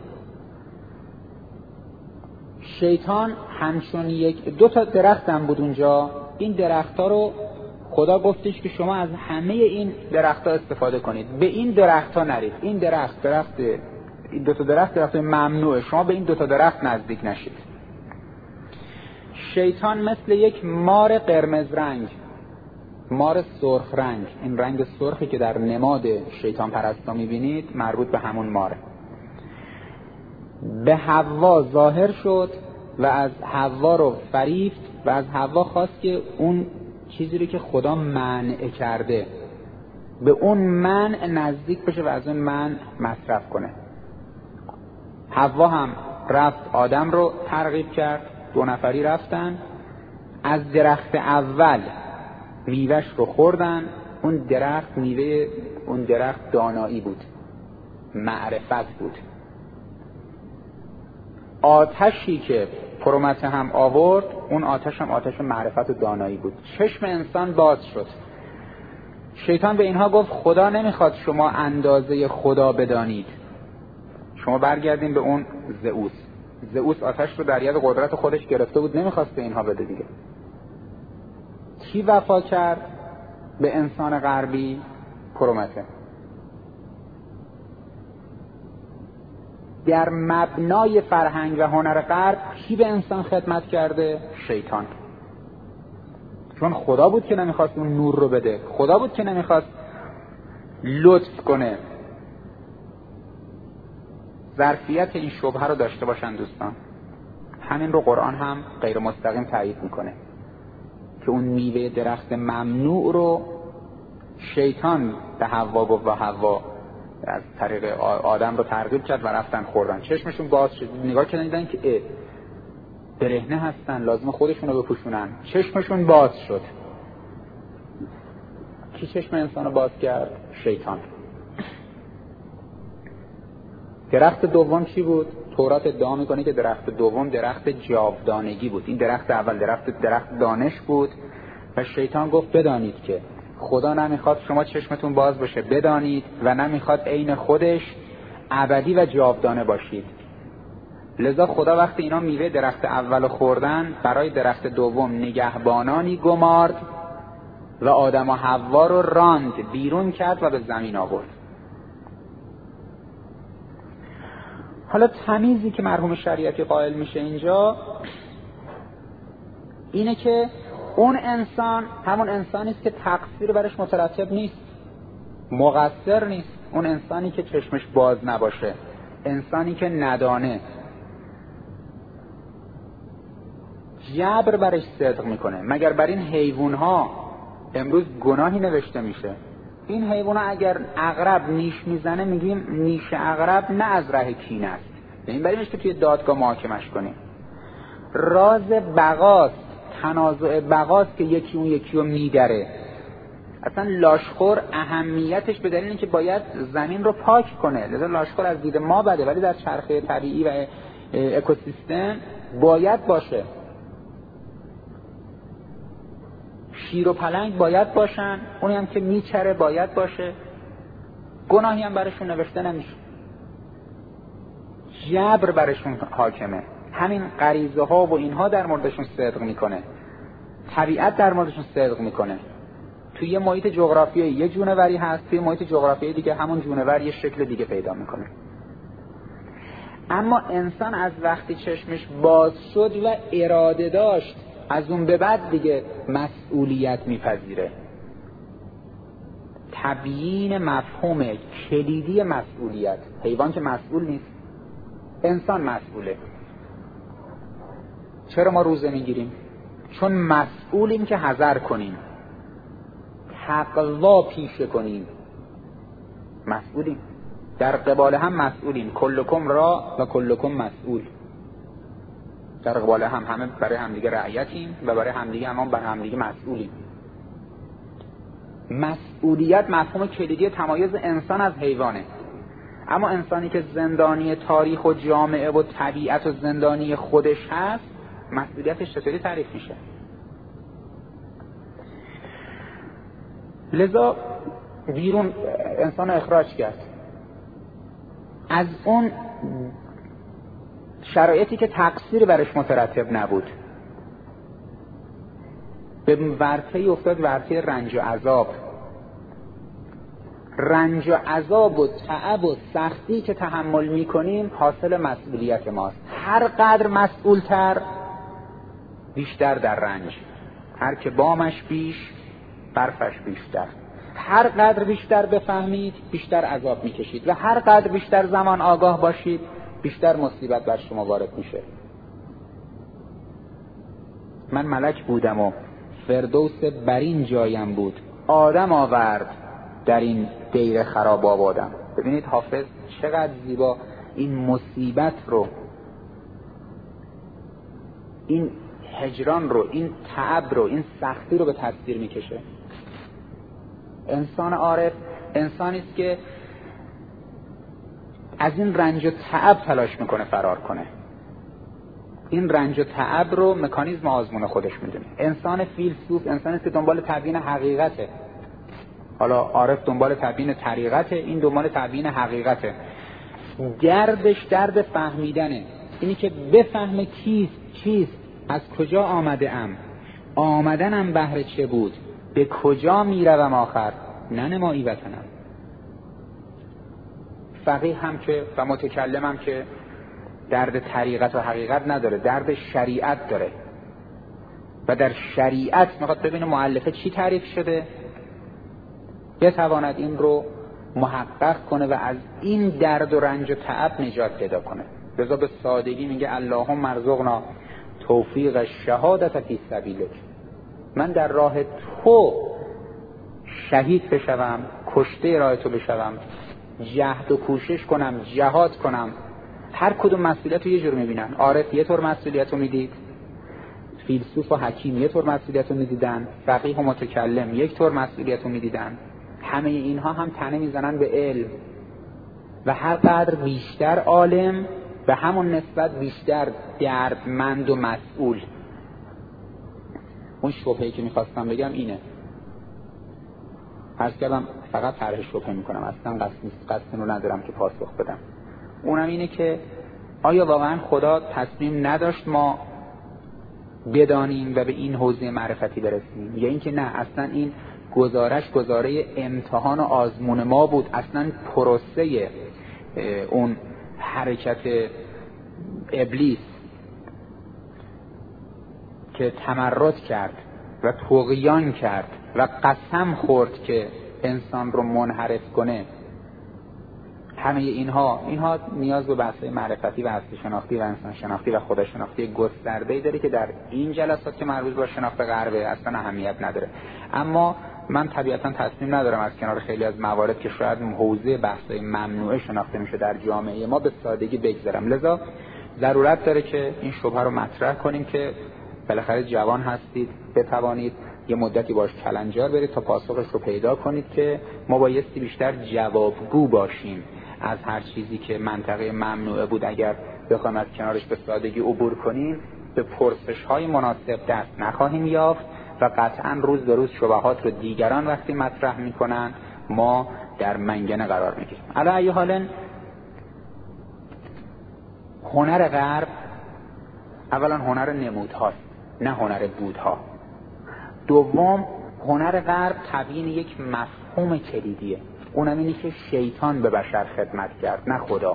شیطان همچون 2 تا درخت هم بود اونجا، این درخت‌ها رو خدا گفتش که شما از همه این درخت‌ها استفاده کنید، به این درخت‌ها نرید. این این دو تا درخت ممنوعه، شما به این دو تا درخت نزدیک نشید. شیطان مثل یک مار قرمز رنگ، مار سرخ رنگ، این رنگ سرخی که در نماد شیطان پرستا می‌بینید مربوط به همون ماره، به حوا ظاهر شد و از حوا رو فریفت و از حوا خواست که اون چیزی رو که خدا منع کرده به اون منع نزدیک بشه و از اون منع مصرف کنه. حوا هم رفت آدم رو ترغیب کرد، 2 نفری رفتن، از درخت اول میوهش رو خوردن. اون درخت میوه اون درخت دانایی بود، معرفت بود. آتشی که پرومته هم آورد، اون آتش هم آتش معرفت و دانایی بود. چشم انسان باز شد. شیطان به اینها گفت خدا نمیخواد شما اندازه خدا بدانید، شما برگردین به اون زئوس آتش رو در ید قدرت خودش گرفته بود، نمیخواست به اینها بده دیگه. کی وفا کرد به انسان غربی؟ پرومته. در مبنای فرهنگ و هنر غرب کی به انسان خدمت کرده؟ شیطان. چون خدا بود که نمیخواست اون نور رو بده، خدا بود که نمیخواست لطف کنه. ظرفیت این شبهه رو داشته باشن دوستان. همین رو قرآن هم غیر مستقیم تایید میکنه که اون میوه درخت ممنوع رو شیطان به حوا گفت و حوا از طریق آدم رو ترغیب کرد و رفتن خوردن. چشمشون باز شد، نگاه کردن دیدن که برهنه هستن، لازم خودشون رو بپوشونن. چشمشون باز شد. کی چشم انسان رو باز کرد؟ شیطان. درخت دوم چی بود؟ تورات ادعا میکنه که درخت دوم درخت جاودانگی بود. این درخت اول درخت دانش بود و شیطان گفت بدانید که خدا نمیخواد شما چشمتون باز بشه بدانید و نمیخواد عین خودش ابدی و جاودانه باشید. لذا خدا وقتی اینا میوه درخت اول خوردن برای درخت دوم نگهبانانی گمارد و آدم و حوا رو راند بیرون کرد و به زمین آورد. حالا تمیزی که مرحوم شریعتی قائل میشه اینجا اینه که اون انسان همون انسانی است که تقصیر برش مترتب نیست، مقصر نیست. اون انسانی که چشمش باز نباشه، انسانی که ندانه، جبر برش صدق میکنه. مگر بر این حیوانها امروز گناهی نوشته میشه؟ این حیوانها اگر عقرب نیش میزنه میگیم نیش عقرب نه از ره کینه است، یعنی بریمش که توی دادگاه محاکمش کنیم. راز بقاست، تنازع بقاست که یکی اون یکی رو میدره. اصلا لاشخور اهمیتش به دلیل اینکه باید زمین رو پاک کنه. لذا لاشخور از دید ما بده، ولی در چرخه طبیعی و اکوسیستم باید باشه. شیر و پلنگ باید باشن، اونی هم که میچره باید باشه. گناهی هم برشون نوشته نمیشه، جبر برشون حاکمه. همین غریزه ها و اینها در موردشون صدق میکنه، طبیعت در موردشون صدق میکنه. توی یه محیط جغرافیایی یه جونوری هست، توی محیط جغرافیایی دیگه همون جونور یه شکل دیگه پیدا میکنه. اما انسان از وقتی چشمش باز شد و اراده داشت، از اون به بعد دیگه مسئولیت میپذیره. تبیین مفهوم کلیدی مسئولیت. حیوان که مسئول نیست، انسان مسئوله. چرا ما روزه میگیریم؟ چون مسئولیم که حذر کنیم، تقوا پیشه کنیم. مسئولیم، در قبال هم مسئولیم. کلکم را و کلکم مسئول. در قبال هم همه برای همدیگه رعیتیم و برای همدیگه هم برای همدیگه مسئولیم. مسئولیت مفهوم کلیدی تمایز انسان از حیوانه. اما انسانی که زندانی تاریخ و جامعه و طبیعت و زندانی خودش هست، مسئولیتش چطوری تعریف میشه؟ لذا بیرون انسان اخراج کرد از اون شرایطی که تقصیر برش مترتب نبود. به ورطه افتاد، ورطه رنج و عذاب. رنج و عذاب و تعب و سختی که تحمل میکنیم حاصل مسئولیت ماست. هر قدر مسئولتر بیشتر در رنج، هر که بامش بیش برفش بیشتر. هر قدر بیشتر بفهمید بیشتر عذاب میکشید و هر قدر بیشتر زمان آگاه باشید بیشتر مصیبت بر شما وارد میشه. من ملک بودم و فردوس برین جایم بود، آدم آورد در این دیر خراب آبادم. ببینید حافظ چقدر زیبا این مصیبت رو، این هجران رو، این تعب رو، این سختی رو به تصویر میکشه. انسان عارف انسانی است که از این رنج و تعب تلاش میکنه فرار کنه. این رنج و تعب رو مکانیزم آزمون خودش میدونه. انسان فیلسوف انسانی است که دنبال تبیین حقیقته. حالا عارف دنبال تبیین طریقته، این دنبال تبیین حقیقته. دردش درد فهمیدنه، اینی که بفهمه چیست، از کجا آمده ام، آمدنم بهر چه بود، به کجا میروم آخر، ننمایی وطنم. فقیه هم که و متکلم هم که درد طریقت و حقیقت نداره، درد شریعت داره و در شریعت میخواد ببینه مؤلفه چی تعریف شده، بتواند این رو محقق کنه و از این درد و رنج و تعب نجات پیدا کنه. لذا به سادگی میگه اللهم ارزقنا توفیق الشهادة فی سبیلک. من در راه تو شهید بشوم، کشته راه تو بشوم، جهد و کوشش کنم، جهاد کنم. هر کدوم مسئولیت رو یه جور میبینن. عارف یه طور مسئولیت رو میدید، فیلسوف و حکیم یه طور مسئولیت رو میدیدن، فقیه و متکلم یک طور مسئولیت رو میدیدن. همه اینها هم تنه میزنن به علم و هر قدر بیشتر عالم به همون نسبت بیشتر دردمند و مسئول. اون شبهه‌ای که میخواستم بگم اینه. عرض کردم فقط طرح شبهه میکنم، اصلا قصد رو ندارم که پاسخ بدم. اونم اینه که آیا واقعا خدا تصمیم نداشت ما بدانیم و به این حوزه معرفتی برسیم، یا اینکه نه اصلا این گزاره امتحان و آزمون ما بود، اصلا پروسه اون حرکت ابلیس که تمرد کرد و طغیان کرد و قسم خورد که انسان رو منحرف کنه. همه اینها نیاز به بحث معرفتی و هستی شناختی و انسان شناختی و خدا شناختی گسترده‌ای داره که در این جلسات که مربوط به شناخت غربه اصلا اهمیت نداره. اما من طبیعتا تصمیم ندارم از کنار خیلی از موارد که شاید حوزه بحث‌های ممنوعه شناخته میشه در جامعه ما به سادگی بگذرم. لذا ضرورت داره که این شبهه رو مطرح کنیم که بالاخره جوان هستید، بتوانید یه مدتی باش کلنجار برید تا پاسخش رو پیدا کنید که ما بایستی بیشتر جوابگو باشیم از هر چیزی که منطقه ممنوعه بود. اگر بخوایم از کنارش به سادگی عبور کنیم به پرسش‌های مناسب دست نخواهیم یافت و قطعاً روز به روز شبهات رو دیگران وقتی مطرح میکنن ما در منگنه قرار میگیریم. علی ای حال هنر غرب اولا هنر نمودهاست نه هنر بودها. دوم هنر غرب تبیین یک مفهوم کلیدیه، اونم اینی که شیطان به بشر خدمت کرد نه خدا.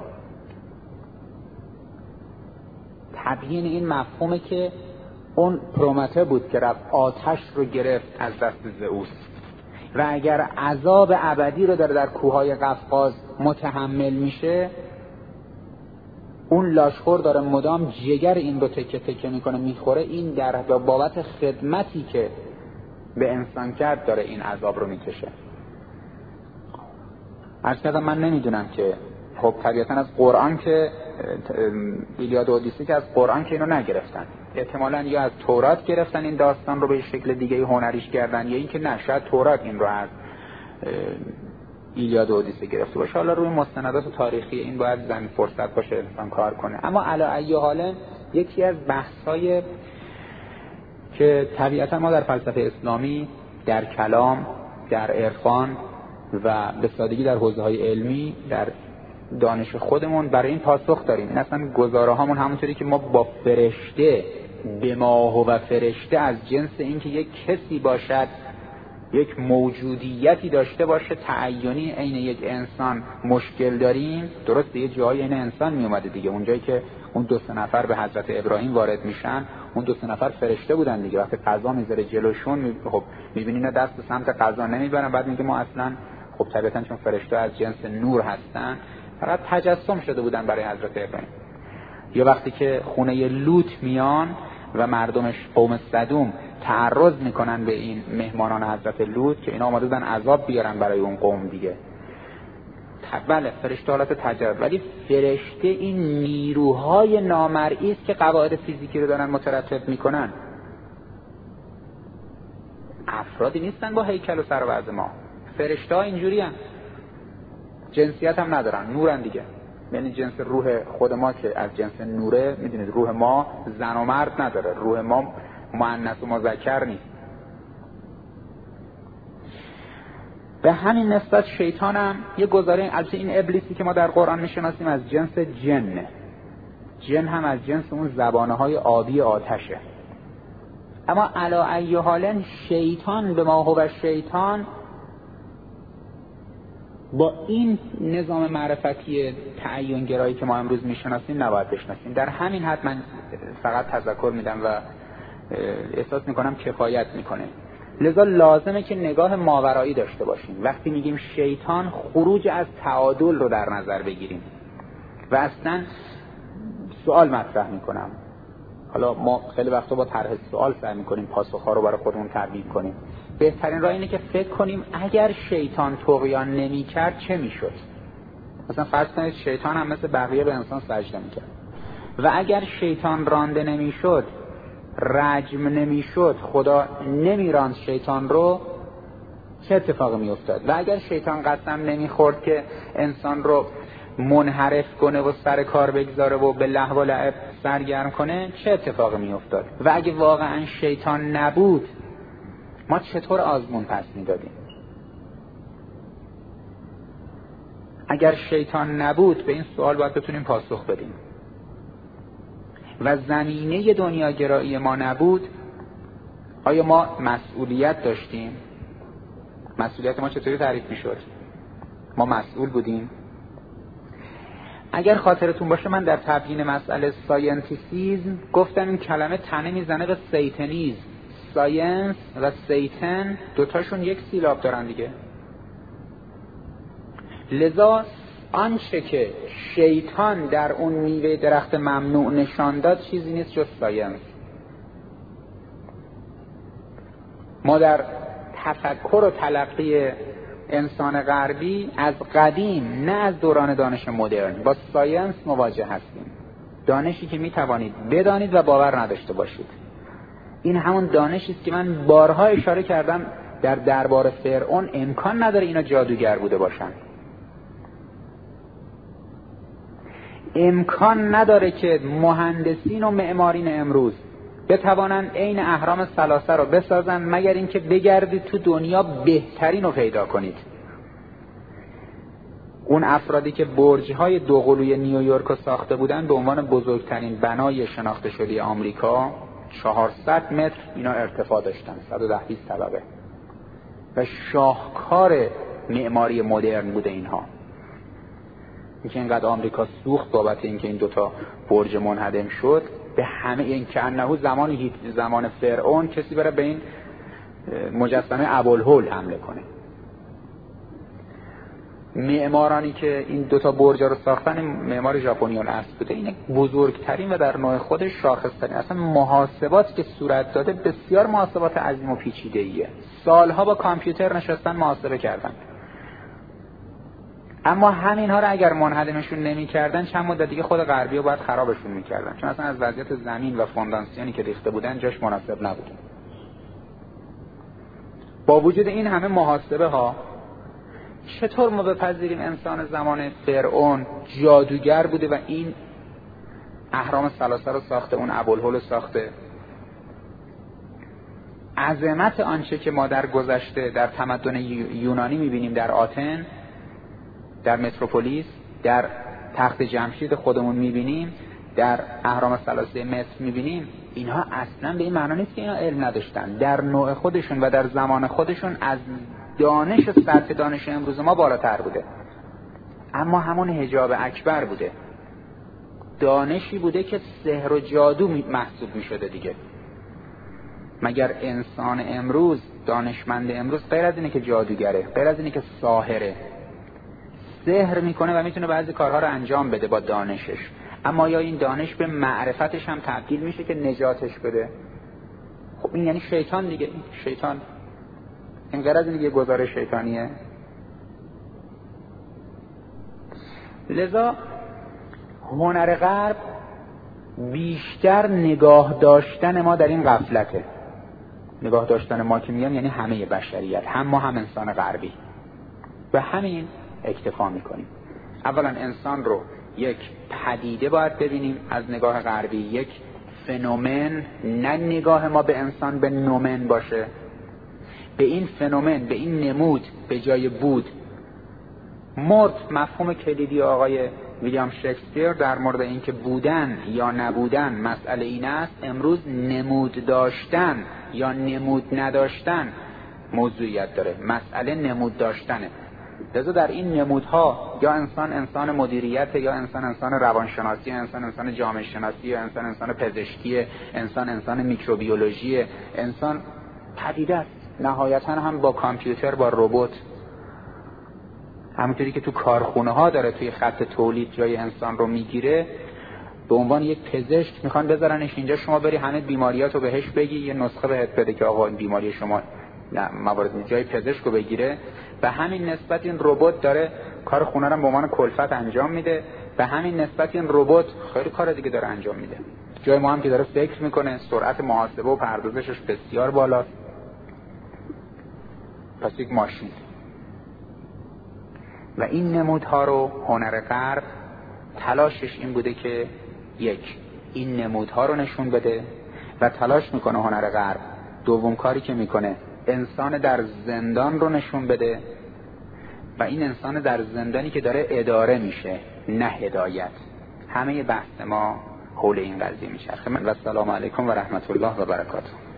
تبیین این مفهومه که اون پرومته بود که رفت آتش رو گرفت از دست زئوس و اگر عذاب ابدی رو در کوههای قفقاز متحمل میشه، اون لاشخور داره مدام جگر این رو تکه تکه میکنه میخوره، این در بابت خدمتی که به انسان کرد داره این عذاب رو میکشه. عرض کردم من نمیدونم که خب طبیعتا از قرآن که ایلیاد و اودیسه که از قرآن که اینو نگرفتن، احتمالاً یا از تورات گرفتن این داستان رو به شکل دیگه هنریش کردن، یا اینکه نه شاید تورات این رو از ایلیاد و اودیسه گرفته باشه. حالا روی مستندات تاریخی این باید زمین فرصت باشه انسان کار کنه. اما علی ای حال یکی از بحث‌های که طبیعتا ما در فلسفه اسلامی، در کلام، در عرفان و به سادگی در حوزه‌های علمی، در دانش خودمون برای این پاسخ داریم. این اصلا گزاره‌هامون همونطوری که ما با فرشته به ما و فرشته از جنس این که یک کسی باشد، یک موجودیتی داشته باشه تعینی عین یک انسان مشکل داریم. درسته یه جایی این انسان می اومده دیگه، اونجایی که اون 2 نفر به حضرت ابراهیم وارد میشن اون 2 نفر فرشته بودن دیگه. وقتی قضا میذاره جلوشون خب میبینی اینا دست سمت قضا نمیبرن، بعد میگه ما اصلا خب طبیعتا چون فرشته از جنس نور هستن فقط تجسم شده بودن برای حضرت ابراهیم. یا وقتی که خونه لوط میان و مردمش قوم سدوم تعرض میکنن به این مهمانان حضرت لوط که اینا آماده بودن عذاب بیارن برای اون قوم دیگه. بله فرشته حالت تجربه، ولی فرشته این نیروهای نامرئی است که قواعد فیزیکی رو دارن مترتب میکنن. افرادی نیستن با هیکل و سر و وضع ما. فرشته ها اینجوری هن. جنسیت هم ندارن، نورن دیگه. یعنی جنس روح خود ما که از جنس نوره، میدونید روح ما زن و مرد نداره، روح ما مؤنث و مذکر نیست. به همین نسبت شیطان هم یه گزاره، البته این ابلیسی که ما در قرآن میشناسیم از جنس جنه، جن هم از جنس اون زبانه های آبی آتشه. اما علی ای حال شیطان به ما هو شیطان با این نظام معرفتی تعین گرایی که ما امروز میشناسیم نباید بشناسیم. در همین حد من فقط تذکر میدم و احساس میکنم کفایت میکنه. لذا لازمه که نگاه ماورایی داشته باشیم. وقتی میگیم شیطان، خروج از تعادل رو در نظر بگیریم و اصلا سوال مطرح میکنم. حالا ما خیلی وقتا با طرح سوال سعی میکنیم پاسخ‌ها رو برای خودمون تبیین کنیم. بهترین راه اینه که فکر کنیم اگر شیطان طغیان نمی‌کرد چه میشد. مثلا فرض کنید شیطان هم مثل بقیه به انسان سجده میکرد و اگر شیطان رانده نمیشد، رجم نمیشد، خدا نمیراند شیطان رو، چه اتفاقی میافتاد؟ و اگر شیطان قسم نمیخورد که انسان رو منحرف کنه و سر کار بگذاره و به لهو و لعب سرگرم کنه، چه اتفاقی میافتاد؟ و اگه واقعا شیطان نبود ما چطور آزمون پس میدادیم؟ اگر شیطان نبود به این سوال باید بتونیم پاسخ بدیم. و زمینه دنیاگرایی ما نبود، آیا ما مسئولیت داشتیم؟ مسئولیت ما چطوری تعریف میشد؟ ما مسئول بودیم؟ اگر خاطرتون باشه من در تبیین مسئله ساینتیسیزم گفتم این کلمه تنه میزنه به سیتنیزم. ساینس و سیتن دوتاشون یک سیلاب دارن دیگه. لذا آنچه که شیطان در اون میوه درخت ممنوع نشان داد چیزی نیست جز ساینس. ما در تفکر و تلقی انسان غربی از قدیم، نه از دوران دانش مدرن، با ساینس مواجه هستیم. دانشی که میتوانید بدانید و باور نداشته باشید. این همون دانشی است که من بارها اشاره کردم در دربار فرعون امکان نداره اینا جادوگر بوده باشن. امکان نداره که مهندسین و معمارین امروز بتوانند عین اهرام ثلاثه رو بسازن مگر اینکه بگردید تو دنیا بهترین رو پیدا کنید. اون افرادی که برج‌های دوقلوی نیویورک رو ساخته بودن به عنوان بزرگترین بنای شناخته شده آمریکا، 400 متر اینا ارتفاع داشتن، 110 طبقه و شاهکار معماری مدرن بوده اینها. اینکه اینقدر آمریکا سوخت بابت اینکه این دوتا برج منهدم شد، به همه این که انهو زمان فرعون کسی بره به این مجسمه ابوالهول حمله کنه. معمارانی که این دوتا برج رو ساختن معمار ژاپنیان اصل بوده. این بزرگترین و در نوع خودش شاخصترین. اصلا محاسباتی که صورت داده بسیار محاسبات عظیم و پیچیده‌ایه. سالها با کامپیوتر نشستن محاسبه کردن. اما همینها رو اگر منهدمشون نمی‌کردن چند مدت دیگه خود غربی‌ها باید خرابشون می‌کردن، چون اصلا از وضعیت زمین و فونداسیونی که ریخته بودن جاش مناسب نبود. با وجود این همه محاسبه ها چطور ما بپذیریم انسان زمان فرعون جادوگر بوده و این اهرام ثلاثه رو ساخته، اون ابوالهول رو ساخته؟ عظمت آنچه که ما در گذشته در تمدن یونانی می‌بینیم، در آتن، در متروپولیس، در تخت جمشید خودمون می‌بینیم، در اهرام ثلاثه مصر میبینیم، اینها اصلا به این معنا نیست که اینا علم نداشتن. در نوع خودشون و در زمان خودشون از دانش و سطح دانش امروز ما بالاتر بوده، اما همون حجاب اکبر بوده، دانشی بوده که سحر و جادو محسوب میشده دیگه. مگر انسان امروز، دانشمند امروز، غیر از اینه که جادوگره، غیر از اینه که ساحره، سحر میکنه و میتونه بعضی کارها رو انجام بده با دانشش، اما یا این دانش به معرفتش هم تبدیل میشه که نجاتش بده؟ خب این یعنی شیطان دیگه. شیطان این غیر از اینه که گزارش شیطانیه. لذا هنر غرب بیشتر نگاه داشتن ما در این غفلته. نگاه داشتن ما که میگم یعنی همه بشریت، هم ما هم انسان غربی، و همین اکتفا میکنیم. اولا انسان رو یک پدیده باید ببینیم از نگاه غربی، یک فنومن، نه نگاه ما به انسان به نومن باشه، به این فنومن، به این نمود به جای بود. مرد مفهوم کلیدی آقای ویلیام شکسپیر در مورد اینکه بودن یا نبودن مسئله این است، امروز نمود داشتن یا نمود نداشتن موضوعیت داره. مسئله نمود داشتنه. لذا در این نمودها یا انسان مدیریت، یا انسان روانشناسی، یا انسان جامعه شناسی، یا انسان پزشکی، انسان میکروبیولوژی، انسان پدیده است. نهایتا هم با کامپیوتر، با ربات، همونطوری که تو کارخونه ها داره توی خط تولید جای انسان رو میگیره، به عنوان یک پزشک میخوان بذارنش اینجا، شما بری همه بیماریاتو بهش بگی، یه نسخه بهت بده که آقا این بیماری شما موارد جای پزشک رو بگیره. به همین نسبت این ربات داره کار خونه رو به عنوان کلفت انجام میده، به همین نسبت این ربات خیلی کار دیگه داره انجام میده. جای ما هم که داره فکر میکنه، سرعت محاسبه و پردازشش بسیار بالاست. پس یک ماشین. و این نمودها رو هنر غرب تلاشش این بوده که یک، این نمودها رو نشون بده، و تلاش میکنه هنر غرب دوم کاری که میکنه انسان در زندان رو نشون بده، و این انسان در زندانی که داره اداره میشه نه هدایت. همه بحث ما حول این قضیه میشه. و السلام علیکم و رحمت الله و برکاته.